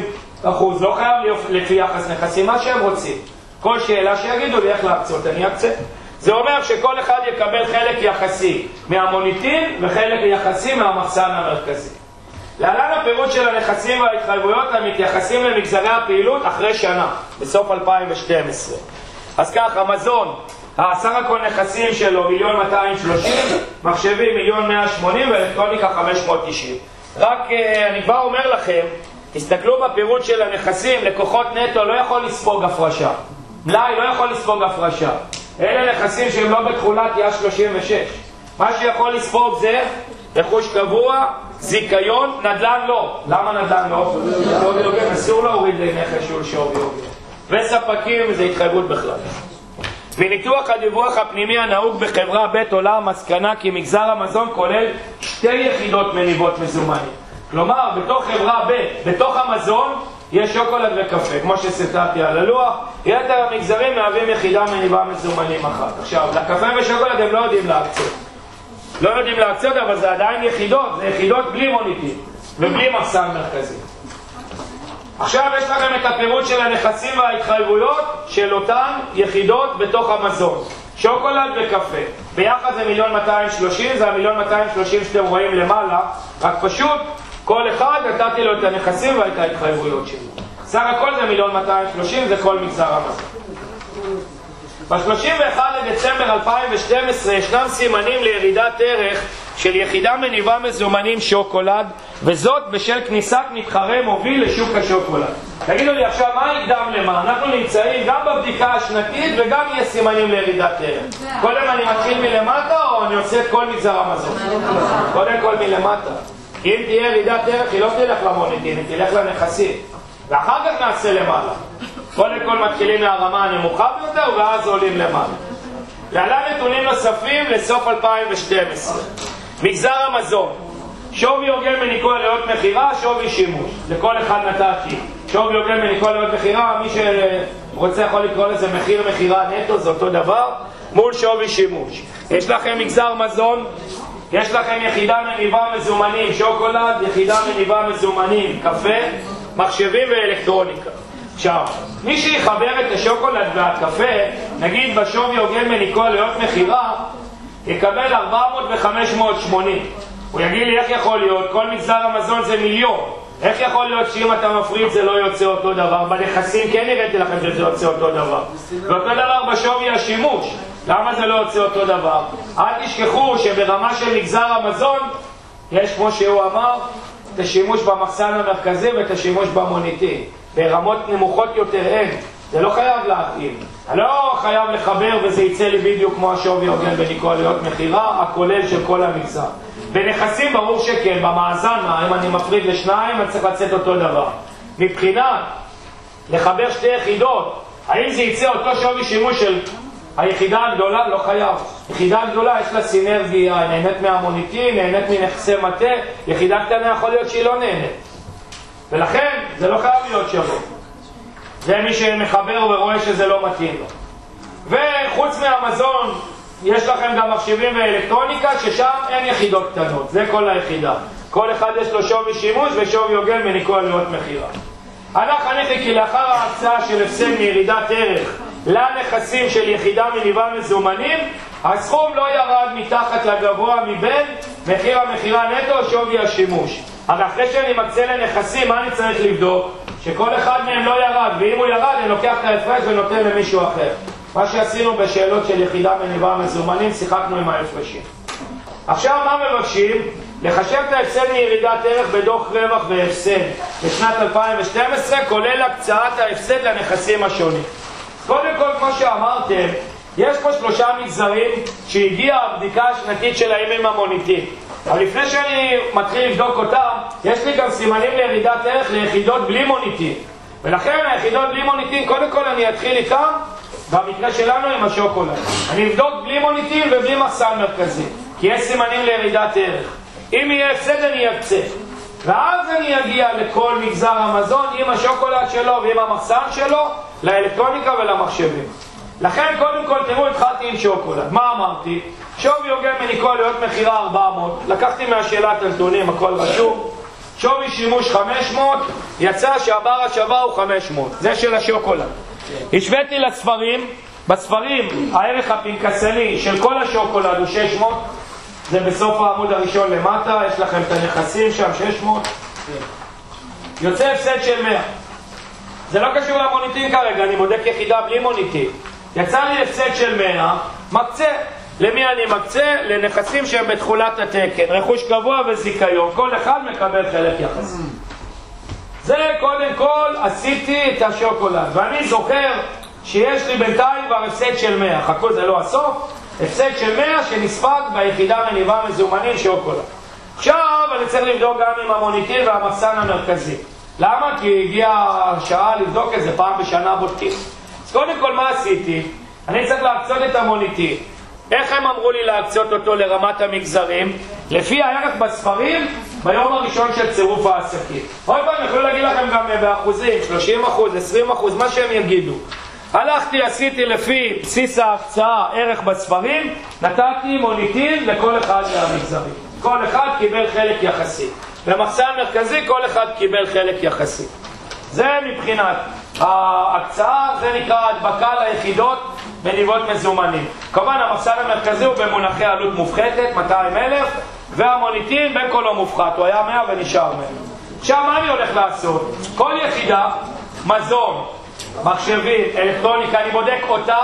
אחוז, לא חייב להיות לפי יחס נכסים, מה שהם רוצים. כל שאלה שיגידו לי איך להקצות, אני אקצה. זה אומר שכל אחד יקבל חלק יחסי מהמוניטין וחלק יחסי מהמחסן המרכזי. להלן הפירוט של הנכסים וההתחייבויות המתייחסים למגזרי הפעילות אחרי שנה, בסוף 2012. אז ככה, מזון, הסך הכל נכסים שלו 1,230,000, מחשבים 1,180,000 ואלקטרוניקה 590. רק אני כבר אומר לכם, תסתכלו בפירוט של הנכסים, לקוחות נטו לא יכול לספוג הפרשה. מלאי לא יכול לספוג הפרשה. אלה נכסים שהם לא בתחולת יד 36. מה שיכול לספוג זה רכוש קבוע, זיקיון, נדל"ן לא. למה נדל"ן לא? שווי הוגן, אסור להוריד לנכס שהוא שווי הוגן. וספקים זה התחייבות בכלל. מניתוח הדיווח הפנימי הנהוג בחברה בית עולה המסקנה כי מגזר המזון כולל 2 יחידות מניבות מזומנים. כלומר, בתוך חברה ב', בתוך המזון, יש שוקולד וקפה, כמו שסרטטתי על הלוח. יתר המגזרים מהווים יחידה מניבה מזומנים אחת. עכשיו, לקפה ושוקולד הם לא יודעים להקצות. לא יודעים להקצות, אבל זה עדיין יחידות. זה יחידות בלי מוניטין ובלי מחסן מרכזי. עכשיו יש לכם את הפירוט של הנכסים וההתחייבויות של אותן יחידות בתוך המזון. שוקולד וקפה. ביחד זה 1,230,000, זה 1,230,000 שאתם רואים למעלה, רק פשוט כל אחד נתתי לו את הנכסים ואת ההתחייבויות שלו. סך הכל זה 1,230,000, זה כל מגזר המזון. ב-31 לדצמבר 2012 ישנם סימנים לירידת ערך של יחידה מניבה מזומנים שוקולד, וזאת בשל כניסת מתחרה מוביל לשוק השוקולד. תגידו לי עכשיו, מה יקדם למה? אנחנו נמצאים גם בבדיקה השנתית וגם יהיה סימנים לירידת ערך. קודם אני מתחיל מלמטה או אני עושה את כל מגזר המזון? קודם כל מלמטה. אם תהיה ירידת ערך היא לא תלך למוניטין, היא תלך לנכסים. ואחר כך נעשה למעלה. קודם כל מתחילים מהרמה הנמוכה ביותר ואז עולים למעלה. להלן נתונים נוספים לסוף 2012. מגזר המזון, שווי הוגן מניכוי עלויות מחירה, שווי שימוש. לכל אחד נתתי. שווי הוגן מניכוי עלויות מחירה, מי שרוצה יכול לקרוא לזה מחיר מחירה נטו, זה אותו דבר, מול שווי שימוש. יש לכם מגזר מזון, יש לכם יחידה מניבה מזומנים, שוקולד, יחידה מניבה מזומנים, קפה, מחשבים ואלקטרוניקה. עכשיו, מי שיחבר את השוקולד והקפה, נגיד בשווי הוגן מניכוי עלויות מחירה, יקבל 400 ו-580. הוא יגיד לי איך יכול להיות, כל מגזר המזון זה 1,000,000. איך יכול להיות שאם אתה מפריד זה לא יוצא אותו דבר? בנכסים כן הראיתי לכם שזה יוצא אותו דבר. ואותו דבר בשווי השימוש. למה זה לא יוצא אותו דבר? אל תשכחו שברמה של מגזר המזון, יש כמו שהוא אמר, את השימוש במחסן המרכזי ואת השימוש במוניטין. ברמות נמוכות יותר אין. זה לא חייב להתאים. אני לא חייב לחבר וזה יצא לי בדיוק כמו השווי הוגן בניכוי עלויות מחירה, הכולל של כל המגזר. בנכסים ברור שכן, במאזן, אם אני מפריד לשניים, אני צריך לצאת אותו דבר. מבחינת לחבר 2 יחידות, האם זה יצא אותו שווי שימוש של היחידה הגדולה? לא חייב. יחידה גדולה יש לה סינרגיה, נהנית מהמוניטין, נהנית מנכסי מטה, יחידה קטנה יכול להיות שהיא לא נהנית. ולכן זה לא חייב להיות שווה. זה מי שמחבר ורואה שזה לא מתאים לו. וחוץ מהמזון, יש לכם גם מחשבים ואלקטרוניקה, ששם אין יחידות קטנות. זה כל היחידה. כל אחד יש לו שווי שימוש ושווי הוגן מניכוי עלויות מחירה. הנח הניחי כי לאחר ההקצאה של הפסד מירידת ערך לנכסים של יחידה מניבה מזומנים, הסכום לא ירד מתחת לגבוה מבין מחיר המחירה נטו או שווי השימוש. אבל אחרי שאני מקצה לנכסים, מה אני צריך לבדוק? שכל אחד מהם לא ירד, ואם הוא ירד, אני לוקח את ההפרש ונותן למישהו אחר. מה שעשינו בשאלות של יחידה מניבה מזומנים, שיחקנו עם ההפרשים. עכשיו מה מבקשים? לחשב את ההפסד מירידת ערך בדוח רווח והפסד בשנת 2012, כולל הקצאת ההפסד לנכסים השונים. קודם כל, כמו שאמרתם, יש פה 3 מגזרים שהגיעה הבדיקה השנתית שלהם עם המוניטין. אבל לפני שאני מתחיל לבדוק אותם, יש לי גם סימנים לירידת ערך ליחידות בלי מוניטין. ולכן היחידות בלי מוניטין, קודם כל אני אתחיל איתם, במקרה שלנו עם השוקולד. אני אבדוק בלי מוניטין ובלי מחסן מרכזי, כי יש סימנים לירידת ערך. אם יהיה הפסד אני אקצה. ואז אני אגיע לכל מגזר המזון עם השוקולד שלו ועם המחסן שלו, לאלקטרוניקה ולמחשבים. לכן קודם כל תראו, התחלתי עם שוקולד. מה אמרתי? שווי הוגן מניכוי עלויות מחירה 400. לקחתי מהשאלת הנתונים, הכל רשום. שווי שימוש 500, יצא שהבר השווה הוא 500. זה של השוקולד. השוויתי לספרים, בספרים הערך הפנקסני של כל השוקולד הוא 600, זה בסוף העמוד הראשון למטה, יש לכם את הנכסים שם, 600. יוצא הפסד של 100. זה לא קשור למוניטין כרגע, אני בודק יחידה בלי מוניטין. יצא לי הפסד של 100, מקצה. למי אני מקצה? לנכסים שהם בתחולת התקן, רכוש קבוע וזיכיון. כל אחד מקבל חלק יחסי. זה קודם כל עשיתי את השוקולד, ואני זוכר שיש לי בינתיים כבר הפסד של 100. חכו, זה לא הסוף. הפסד של 100 שנספג ביחידה מניבה מזומנים שוקולד. עכשיו אני צריך לבדוק גם עם המוניטין והמחסן המרכזי. למה? כי הגיעה השעה לבדוק את זה, פעם בשנה בודקים. אז קודם כל מה עשיתי? אני צריך להקצות את המוניטין. איך הם אמרו לי להקצות אותו לרמת המגזרים? לפי הערך בספרים ביום הראשון של צירוף העסקים. עוד פעם, יכולו להגיד לכם גם באחוזים, 30%, 20%, מה שהם יגידו. הלכתי, עשיתי לפי בסיס ההקצאה ערך בספרים, נתתי מוניטין לכל אחד מהמגזרים. כל אחד קיבל חלק יחסי. במחסן מרכזי כל אחד קיבל חלק יחסי. זה מבחינת ההקצאה, זה נקרא הדבקה ליחידות מניבות מזומנים. כמובן המחסן המרכזי הוא במונחי עלות מופחתת, 200,000, והמוניטין בין כל לא מופחת, הוא היה 100 ונשאר 100. עכשיו מה אני הולך לעשות? כל יחידה, מזון, מחשבים, אלקטרוניקה, אני בודק אותה,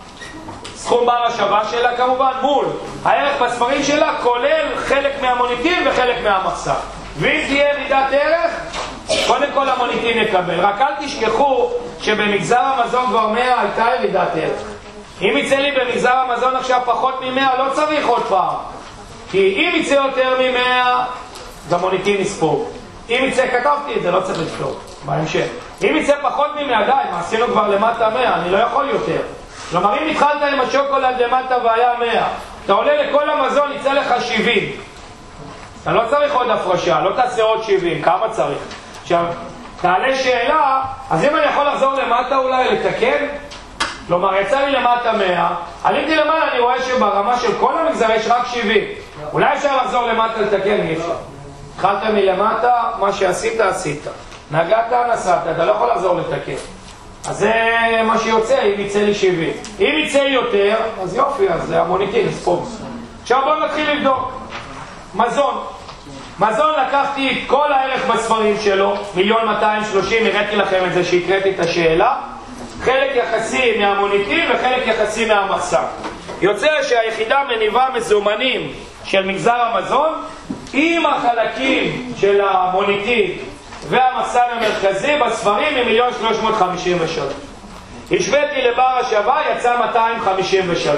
סכום בר השווה שלה כמובן, מול הערך בספרים שלה, כולל חלק מהמוניטין וחלק מהמחסן. ואם תהיה ירידת ערך, קודם כל המוניטין יקבל. רק אל תשכחו שבמגזר המזון כבר 100 הייתה ירידת ערך. אם יצא לי במגזר המזון עכשיו פחות מ-100, לא צריך עוד פעם. כי אם יצא יותר מ-100, זה מוניטין נספוג. אם יצא, כתבתי את זה, לא צריך לכתוב בהמשך. אם יצא פחות מ-100, די, מה עשינו כבר למטה 100, אני לא יכול יותר. כלומר, אם התחלת עם השוקולד למטה והיה 100, אתה עולה לכל המזון, יצא לך 70. אתה לא צריך עוד הפרשה, לא תעשה עוד 70, כמה צריך? עכשיו, תעלה שאלה, אז אם אני יכול לחזור למטה אולי לתקן? כלומר, יצא לי למטה 100, עליתי למעלה, אני רואה שברמה של כל המגזר יש רק 70. אולי אפשר לחזור למטה לתקן, אי אפשר. התחלת מלמטה, מה שעשית, עשית. נגעת, נסעת, אתה לא יכול לחזור לתקן. אז זה מה שיוצא, אם יצא לי 70. אם יצא יותר, אז יופי, אז זה המוניטין, ספוג. עכשיו בואו נתחיל לבדוק. מזון. מזון לקחתי את כל הערך בספרים שלו, 1,230,000, הראיתי לכם את זה שהקראתי את השאלה. חלק יחסי מהמוניטין וחלק יחסי מהמחסן. יוצא שהיחידה מניבה מזומנים של מגזר המזון, עם החלקים של המוניטין והמחסן המרכזי בספרים מ1,353,000. השוויתי לבר השווה, יצא 253.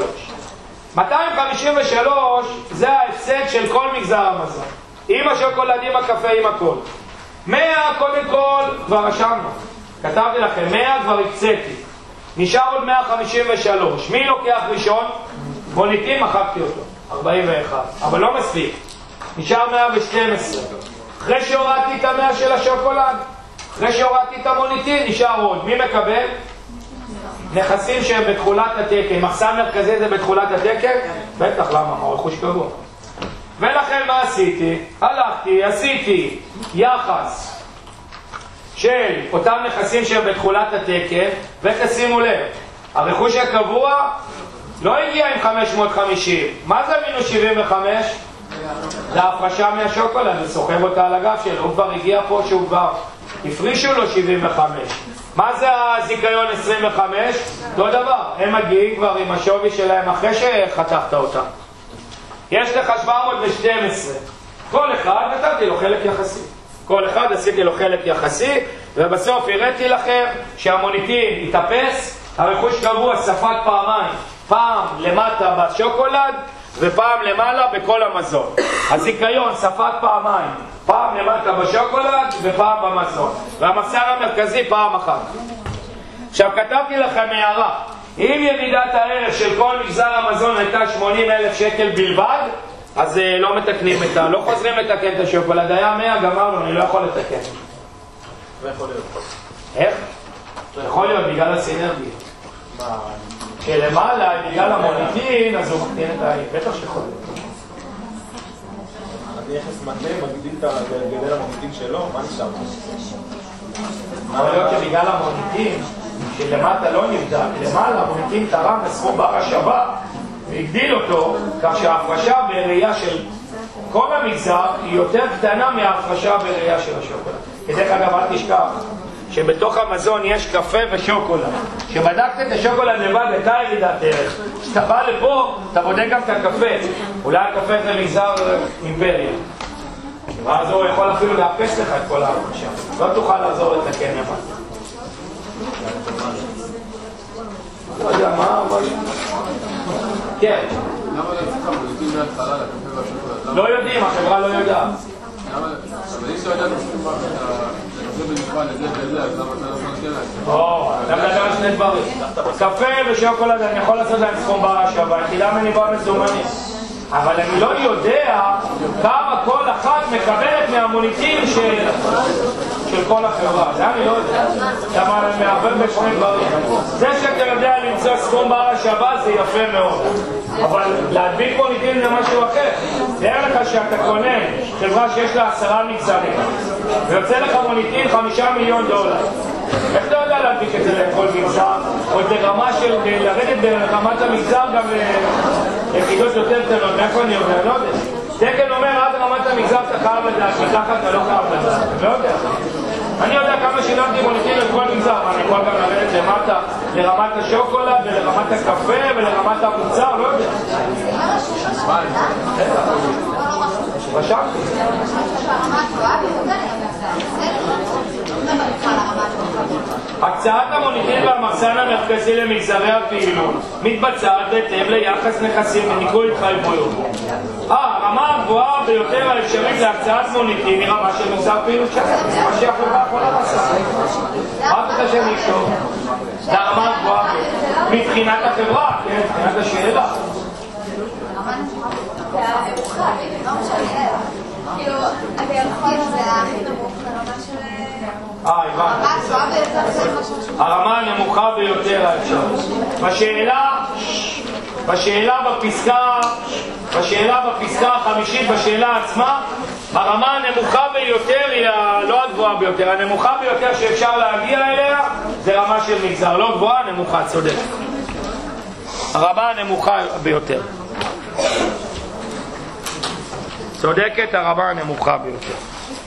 253 זה ההפסד של כל מגזר המזון. עם השוקולד, עם הקפה, עם הכל. 100 קודם כל כבר רשמנו. כתבתי לכם, 100 כבר הקציתי. נשאר עוד 153. מי לוקח ראשון? מוניטין, מחקתי אותו. 41. אבל לא מספיק. נשאר 112. אחרי שהורדתי את 100 של השוקולד, אחרי שהורדתי את המוניטין, נשאר עוד. מי מקבל? נכסים שהם בתחולת התקן. מחסן מרכזי זה בתחולת התקן? בטח, למה? מה רכוש קבוע. ולכן מה עשיתי? הלכתי, עשיתי יחס של אותם נכסים שהם בתחולת התקן, ותשימו לב, הרכוש הקבוע לא הגיע עם 550. מה זה מינוס 75? זה ההפרשה מהשוקולד, זה סוחב אותה על הגב שלו. הוא כבר הגיע פה שהוא כבר הפרישו לו 75. מה זה הזיכיון 25? אותו דבר, הם מגיעים כבר עם השווי שלהם אחרי שחתכת אותם. יש לך 712. כל אחד נתתי לו חלק יחסי. כל אחד עשיתי לו חלק יחסי, ובסוף הראיתי לכם שהמוניטין התאפס, הרכוש קבוע ספק פעמיים. פעם למטה בשוקולד, ופעם למעלה בכל המזון. הזיכיון ספק פעמיים. פעם למטה בשוקולד, ופעם במזון. והמחסן המרכזי פעם אחת. עכשיו כתבתי לכם הערה. אם ירידת הערך של כל מגזר המזון הייתה 80,000 שקל בלבד, אז לא מתקנים לא חוזרים לתקן את השוקולד. היה 100, גמרנו, אני לא יכול לתקן. זה יכול להיות. איך? יכול להיות בגלל הסינרגיה. שלמעלה, בגלל המוניטין, אז הוא מקטין את העין. בטח שיכול להיות. נכס מטה, מגדיל את הגדל המוניטין שלו, מה נשאר? יכול להיות שבגלל המוניטין, שלמטה לא נבדק, למעלה המוניטין תרם לסכום בר השווה והגדיל אותו, כך שההפרשה בראייה של כל המגזר היא יותר קטנה מההפרשה בראייה של השוקולד. כדרך אגב, אל תשכח שבתוך המזון יש קפה ושוקולד. כשבדקת את השוקולד לבד הייתה ירידת ערך. כשאתה בא לפה, אתה בודק גם את הקפה. אולי הקפה זה מגזר אימפריה. ואז הוא יכול אפילו לאפס לך את כל ההפרשה. לא תוכל לעזור לתקן לבד. לא יודע מה, אבל... כן. למה לא צריכה מוניטין מההתחלה לקפה והשוקולד? לא יודעים, החברה לא יודעת. אבל אם אתה יודע זה בנפרד לזה וזה, אז למה אתה לא יכול לתת להם? אתה מדבר על שני דברים. קפה ושוקולד אני יכול לעשות להם סכום בר השווה, כי למה אני בא מזומנים? אבל אני לא יודע כמה כל אחת מקבלת מהמוניטין של כל החברה. זה אני לא יודע. למה אני מערבב בשני דברים. זה שאתה יודע למצוא סכום בר השווה זה יפה מאוד. אבל להדביק מוניטין זה משהו אחר. תאר לך שאתה קונה חברה שיש לה 10 מגזרים ויוצא לך מוניטין $5 מיליון. איך אתה יודע להדביק את זה לכל מגזר? או את הרמה של לרדת ברמת המגזר גם ליחידות יותר קטנות? מאיפה אני אומר? לא יודע. תקן אומר עד רמת המגזר אתה חייב לדעת, מתחת אתה לא חייב לדעת. לא יודע. אני יודע כמה שילמתי מוניטין לכל מגזר, אני יכול גם לרדת למטה לרמת השוקולד ולרמת הקפה ולרמת המוצר, לא יודע. רשמתי. הקצאת המוניטין והמחסן המרכזי למגזרי הפעילות מתבצעת בהתאם ליחס נכסים וניכוי התחייבויות. הרמה הגבוהה ביותר האפשרית להקצאת מוניטין היא רמה של מגזר פעילות שלנו, מה שהחברה יכולה לעשות. רק את השם נקשור. זה הרמה הגבוהה מבחינת החברה, כן, מבחינת השאלה. כאילו, הבערכים זה הכי נמוך לרמה של... הרמה הנמוכה ביותר האפשרית. בשאלה בפסקה החמישית, בשאלה עצמה, הרמה הנמוכה ביותר היא לא הגבוהה ביותר. הנמוכה ביותר שאפשר להגיע אליה זה רמה של מגזר. לא גבוהה, נמוכה, צודק. הרמה הנמוכה ביותר. צודקת, הרמה הנמוכה ביותר.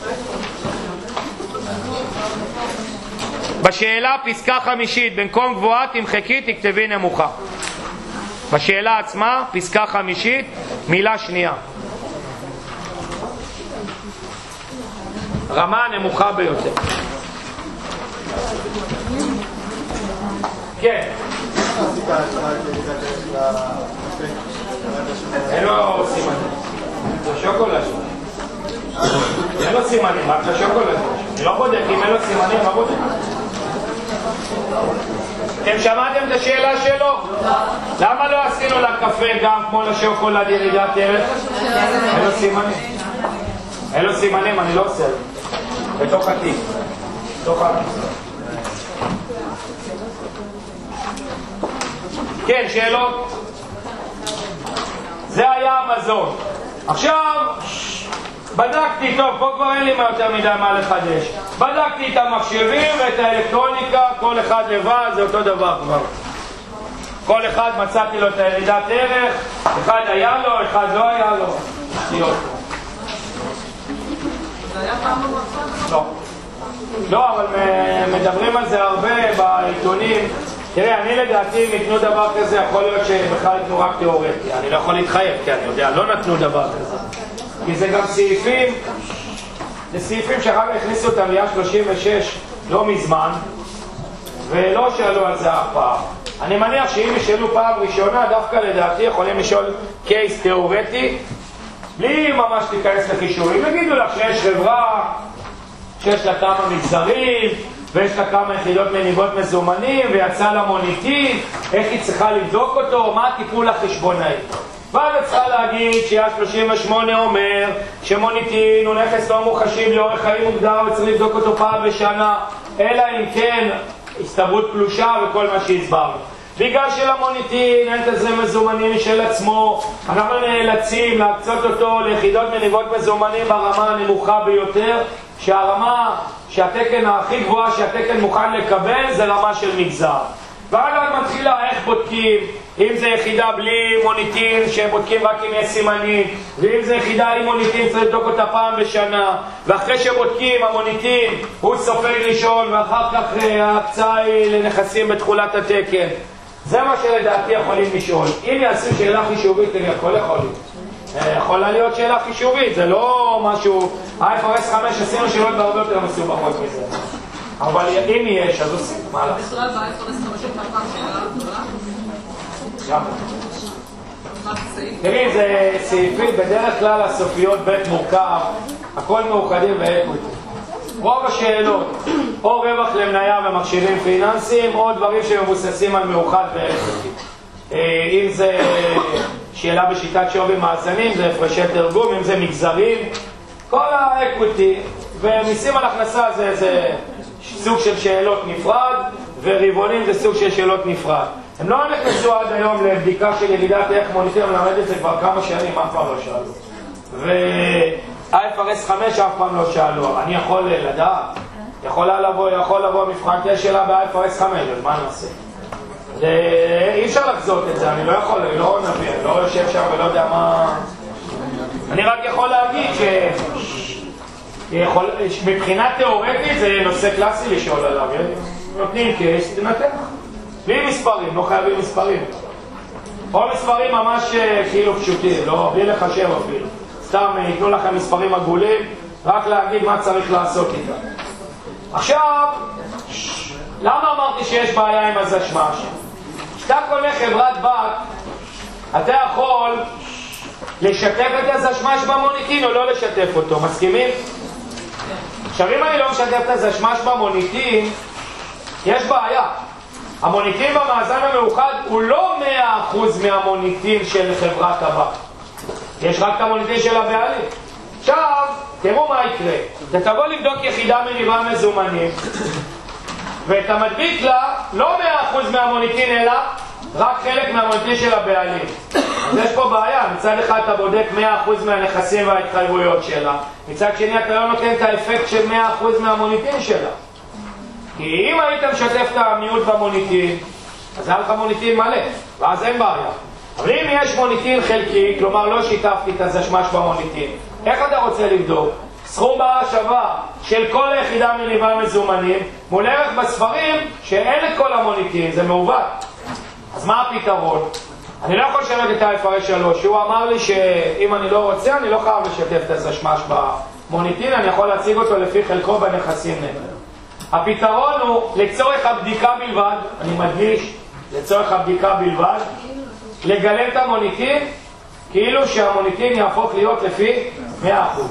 בשאלה פסקה חמישית, במקום גבוהה תמחקי תכתבי נמוכה. בשאלה עצמה, פסקה חמישית, מילה שנייה. רמה הנמוכה ביותר. כן. אין לו סימנים. זה שוקולד. אין לו סימנים, רק לשוקולד. אני לא בודק, אם אין לו סימנים, לא בודק. אתם שמעתם את השאלה שלו? למה לא עשינו לקפה גם כמו לשוקולד ירידת ערך? אין לו סימנים. אין לו סימנים, אני לא עושה. בתוך התיק. בתוך התיק. כן, שאלות? זה היה המזון. עכשיו, בדקתי, טוב, פה כבר אין לי יותר מדי מה לחדש. בדקתי את המחשבים ואת האלקטרוניקה, כל אחד לבד, זה אותו דבר כבר. כל אחד מצאתי לו את הירידת ערך, אחד היה לו, אחד לא היה לו. זה היה פעם במחסן? לא. לא, אבל מדברים על זה הרבה בעיתונים. תראה, אני לדעתי, אם יתנו דבר כזה, יכול להיות שבכלל יתנו רק תיאורטי. אני לא יכול להתחייב, כי אני יודע, לא נתנו דבר כזה. כי זה גם סעיפים, זה סעיפים שאחר כך הכניסו אותם ליד 36 לא מזמן, ולא שאלו על זה אף פעם. אני מניח שאם ישאלו פעם ראשונה, דווקא לדעתי יכולים לשאול קייס תיאורטי, בלי ממש להיכנס לחישובים. יגידו לך שיש חברה, שיש לה כמה מגזרים, ויש לה כמה יחידות מניבות מזומנים, ויצא לה מוניטין, איך היא צריכה לבדוק אותו, מה הטיפול החשבונאי. ואז צריכה להגיד שיד 38 אומר שמוניטין הוא נכס לא מוחשי לאורך חיים מוגדר וצריך לבדוק אותו פעם בשנה, אלא אם כן הסתברות קלושה וכל מה שהסברנו. בגלל שלמוניטין אין תזרים מזומנים משל עצמו, אנחנו נאלצים להקצות אותו ליחידות מניבות מזומנים ברמה הנמוכה ביותר, שהתקן הכי גבוה שהתקן מוכן לקבל זה רמה של מגזר. ועד מתחילה איך בודקים, אם זה יחידה בלי מוניטין שבודקים רק אם יש סימנים, ואם זה יחידה עם מוניטין צריך לבדוק אותה פעם בשנה, ואחרי שבודקים המוניטין הוא סופג ראשון ואחר כך ההקצאה היא לנכסים בתחולת התקן. זה מה שלדעתי יכולים לשאול. אם יעשו שאלה חישובית, אני יכולה להיות שאלה חישובית, זה לא משהו, IFRS 5 עשינו שאלות בהרבה יותר מסובכות מזה. אבל אם יש, אז עושים, מה לעשות? בכלל ב-IFRS 5 פעם שאלה גדולה? תראי, זה סעיפית, בדרך כלל הסופיות בית מורכב, הכל מאוחדים ואקוויטי. רוב השאלות, או רווח למניה ומכשירים פיננסיים, או דברים שמבוססים על מאוחד ואקוויטי. אם זה שאלה בשיטת שווי מאזנים, זה הפרשי תרגום, אם זה מגזרים, כל האקוויטי, ומיסים על הכנסה זה סוג של שאלות נפרד, ורבעונים זה סוג של שאלות נפרד. הם לא נכנסו עד היום לבדיקה של ירידת ערך מוניטין, אני למד את זה כבר כמה שנים, אף פעם לא שאלו. ו-IFRS 5 אף פעם לא שאלו. אני יכול לדעת, יכול לבוא מבחן שאלה ב-IFRS 5, אז מה נעשה? אי אפשר לחזות את זה, אני לא יכול, אני לא נביא, אני לא יושב שם ולא יודע מה... אני רק יכול להגיד מבחינה תיאורטית זה נושא קלאסי לשאול עליו, נותנים קייס, תנתח. בלי מספרים, לא חייבים מספרים. או מספרים ממש כאילו פשוטים, לא, בלי לחשב אפילו. סתם ייתנו לכם מספרים עגולים, רק להגיד מה צריך לעשות איתם. עכשיו, למה אמרתי שיש בעיה עם הזשמש? כשאתה קונה חברת בת, אתה יכול לשתף את הזשמש במוניטין או לא לשתף אותו, מסכימים? עכשיו אם אני לא משתף את הזשמש במוניטין, יש בעיה. המוניטין במאזן המאוחד הוא לא 100% מהמוניטין של חברת הבת. יש רק את המוניטין של הבעלים. עכשיו, תראו מה יקרה. אתה תבוא לבדוק יחידה מניבה מזומנים, ואתה מדביק לה לא 100% מהמוניטין אלא רק חלק מהמוניטין של הבעלים. אז יש פה בעיה, מצד אחד אתה בודק 100% מהנכסים וההתחייבויות שלה, מצד שני אתה לא נותן את האפקט של 100% מהמוניטין שלה. כי אם היית משתף את המיעוט במוניטין, אז היה לך מוניטין מלא, ואז אין בעיה. אבל אם יש מוניטין חלקי, כלומר לא שיתפתי את הזשמש במוניטין, איך אתה רוצה לבדוק? סכום בר השוואה של כל היחידה מניבה מזומנים מול ערך בספרים שאין את כל המוניטין, זה מעוות. אז מה הפתרון? אני לא יכול לשנות את ה-IFRS 3, הוא אמר לי שאם אני לא רוצה, אני לא חייב לשתף את הזשמש במוניטין, אני יכול להציג אותו לפי חלקו בנכסים נגד. הפתרון הוא לצורך הבדיקה בלבד, אני מדגיש, לצורך הבדיקה בלבד, לגלם את המוניטין כאילו שהמוניטין יהפוך להיות לפי 100%.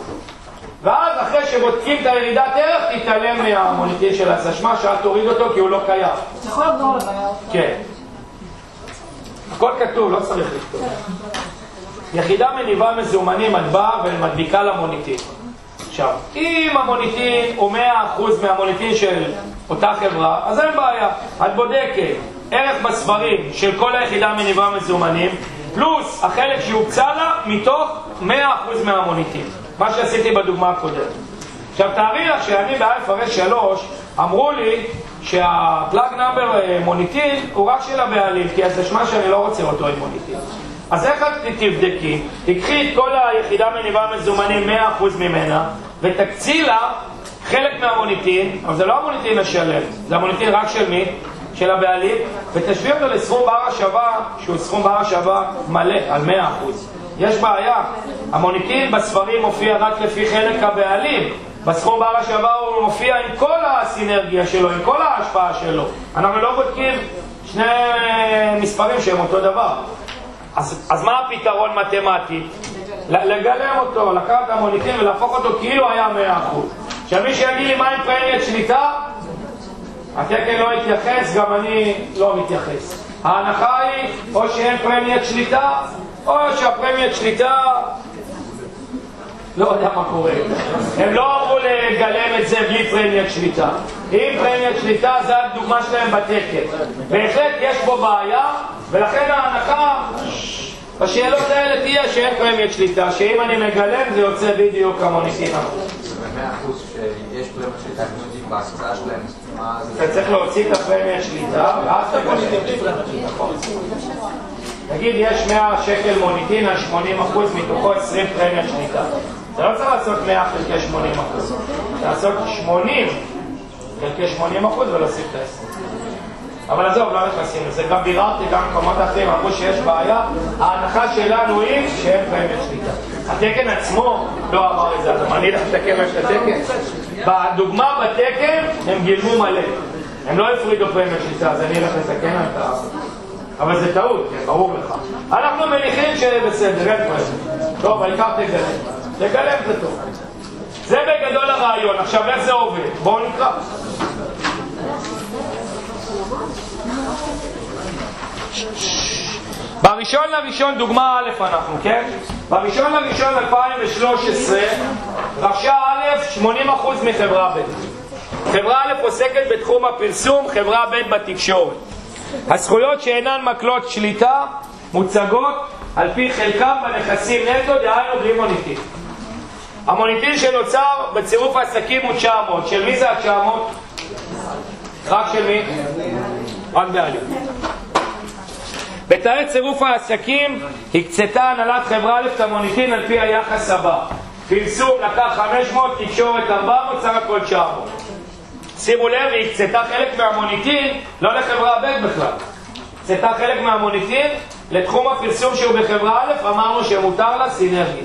ואז אחרי שבודקים את הירידת ערך, תתעלם מהמוניטין של הזשמש, שאל תוריד אותו כי הוא לא קיים. יכול לחזור לבעיה. כן. הכל כתוב, לא צריך לכתוב. יחידה מניבה מזומנים את באה ומדביקה למוניטין. עכשיו, אם המוניטין הוא 100% מהמוניטין של אותה חברה, אז אין בעיה. את בודקת ערך בספרים של כל היחידה מניבה מזומנים, פלוס החלק שהוקצה לה מתוך 100% מהמוניטין. מה שעשיתי בדוגמה הקודמת. עכשיו, תארי לך שאני ב-IFRS 3 אמרו לי שהפלאג נאמבר מוניטין הוא רק של הבעלים, כי אז נשמע שאני לא רוצה אותו עם מוניטין. אז איך את תבדקי? תקחי את כל היחידה מניבה מזומנים 100% ממנה, ותקצי לה חלק מהמוניטין, אבל זה לא המוניטין השלם, זה המוניטין רק של מי? של הבעלים, ותשווה אותו לסכום בר השוואה, שהוא סכום בר השוואה מלא, על 100%. יש בעיה, המוניטין בספרים מופיע רק לפי חלק הבעלים, בסכום בר השוואה הוא מופיע עם כל הסינרגיה שלו, עם כל ההשפעה שלו. אנחנו לא בודקים שני מספרים שהם אותו דבר. אז מה הפתרון מתמטי? לגלם אותו, לקחת את המוניטין ולהפוך אותו כאילו היה 100%. שמי שיגיד לי מה עם פרמיית שליטה, התקן לא יתייחס, גם אני לא מתייחס. ההנחה היא או שאין פרמיית שליטה, או שהפרמיית שליטה לא יודע מה קורה. הם לא אמרו לגלם את זה בלי פרמיית שליטה. אם פרמיית שליטה זה הדוגמה שלהם בתקן. בהחלט יש פה בעיה, ולכן ההנחה בשאלות האלה תהיה שאין פרמיית שליטה, שאם אני מגלם זה יוצא בדיוק המוניטין. ב-100% שיש פרמיית שליטה, כמו יודעים, בהקצאה שלהם, מה זה? אתה צריך להוציא את הפרמיית שליטה, ואז אתה מוניטין. נגיד יש 100 שקל מוניטין על 80%, מתוכו 20 פרמיית שליטה. אתה לא צריך לעשות 100 חלקי 80%. אתה לעשות 80 חלקי 80% ולהוסיף את ה-20. אבל עזוב, לא נכנסים לזה. גם ביררתי, גם מקומות אחרים אמרו שיש בעיה. ההנחה שלנו היא שאין פרמיית שליטה. התקן עצמו לא אמר את זה, אז אני אלך לתקן את התקן. בדוגמה בתקן הם גילמו מלא. הם לא הפרידו פרמיית שליטה, אז אני אלך לתקן את ה... אבל זה טעות, ברור לך. אנחנו מניחים שבסדר, אין פרמיית. טוב, העיקר תגלם. תגלם זה טוב. זה בגדול הרעיון. עכשיו איך זה עובד? בואו נקרא. בראשון לראשון, דוגמה א' אנחנו, כן? בראשון לראשון 2013 רכשה א' 80% מחברה ב'. חברה א' עוסקת בתחום הפרסום, חברה ב' בתקשורת. הזכויות שאינן מקלות שליטה מוצגות על פי חלקם בנכסים נטו, דהיינו בלי מוניטין. המוניטין שנוצר בצירוף העסקים הוא 900. של מי זה ה-900? רק של מי? רק בעלים. בתאי צירוף העסקים הקצתה הנהלת חברה א' את המוניטין על פי היחס הבא: פרסום לקח 500, תקשורת 400, סך הכל 900. שימו לב, היא הקצתה חלק מהמוניטין לא לחברה ב' בכלל, הקצתה חלק מהמוניטין לתחום הפרסום שהוא בחברה א'. אמרנו שמותר לה סינרגיה.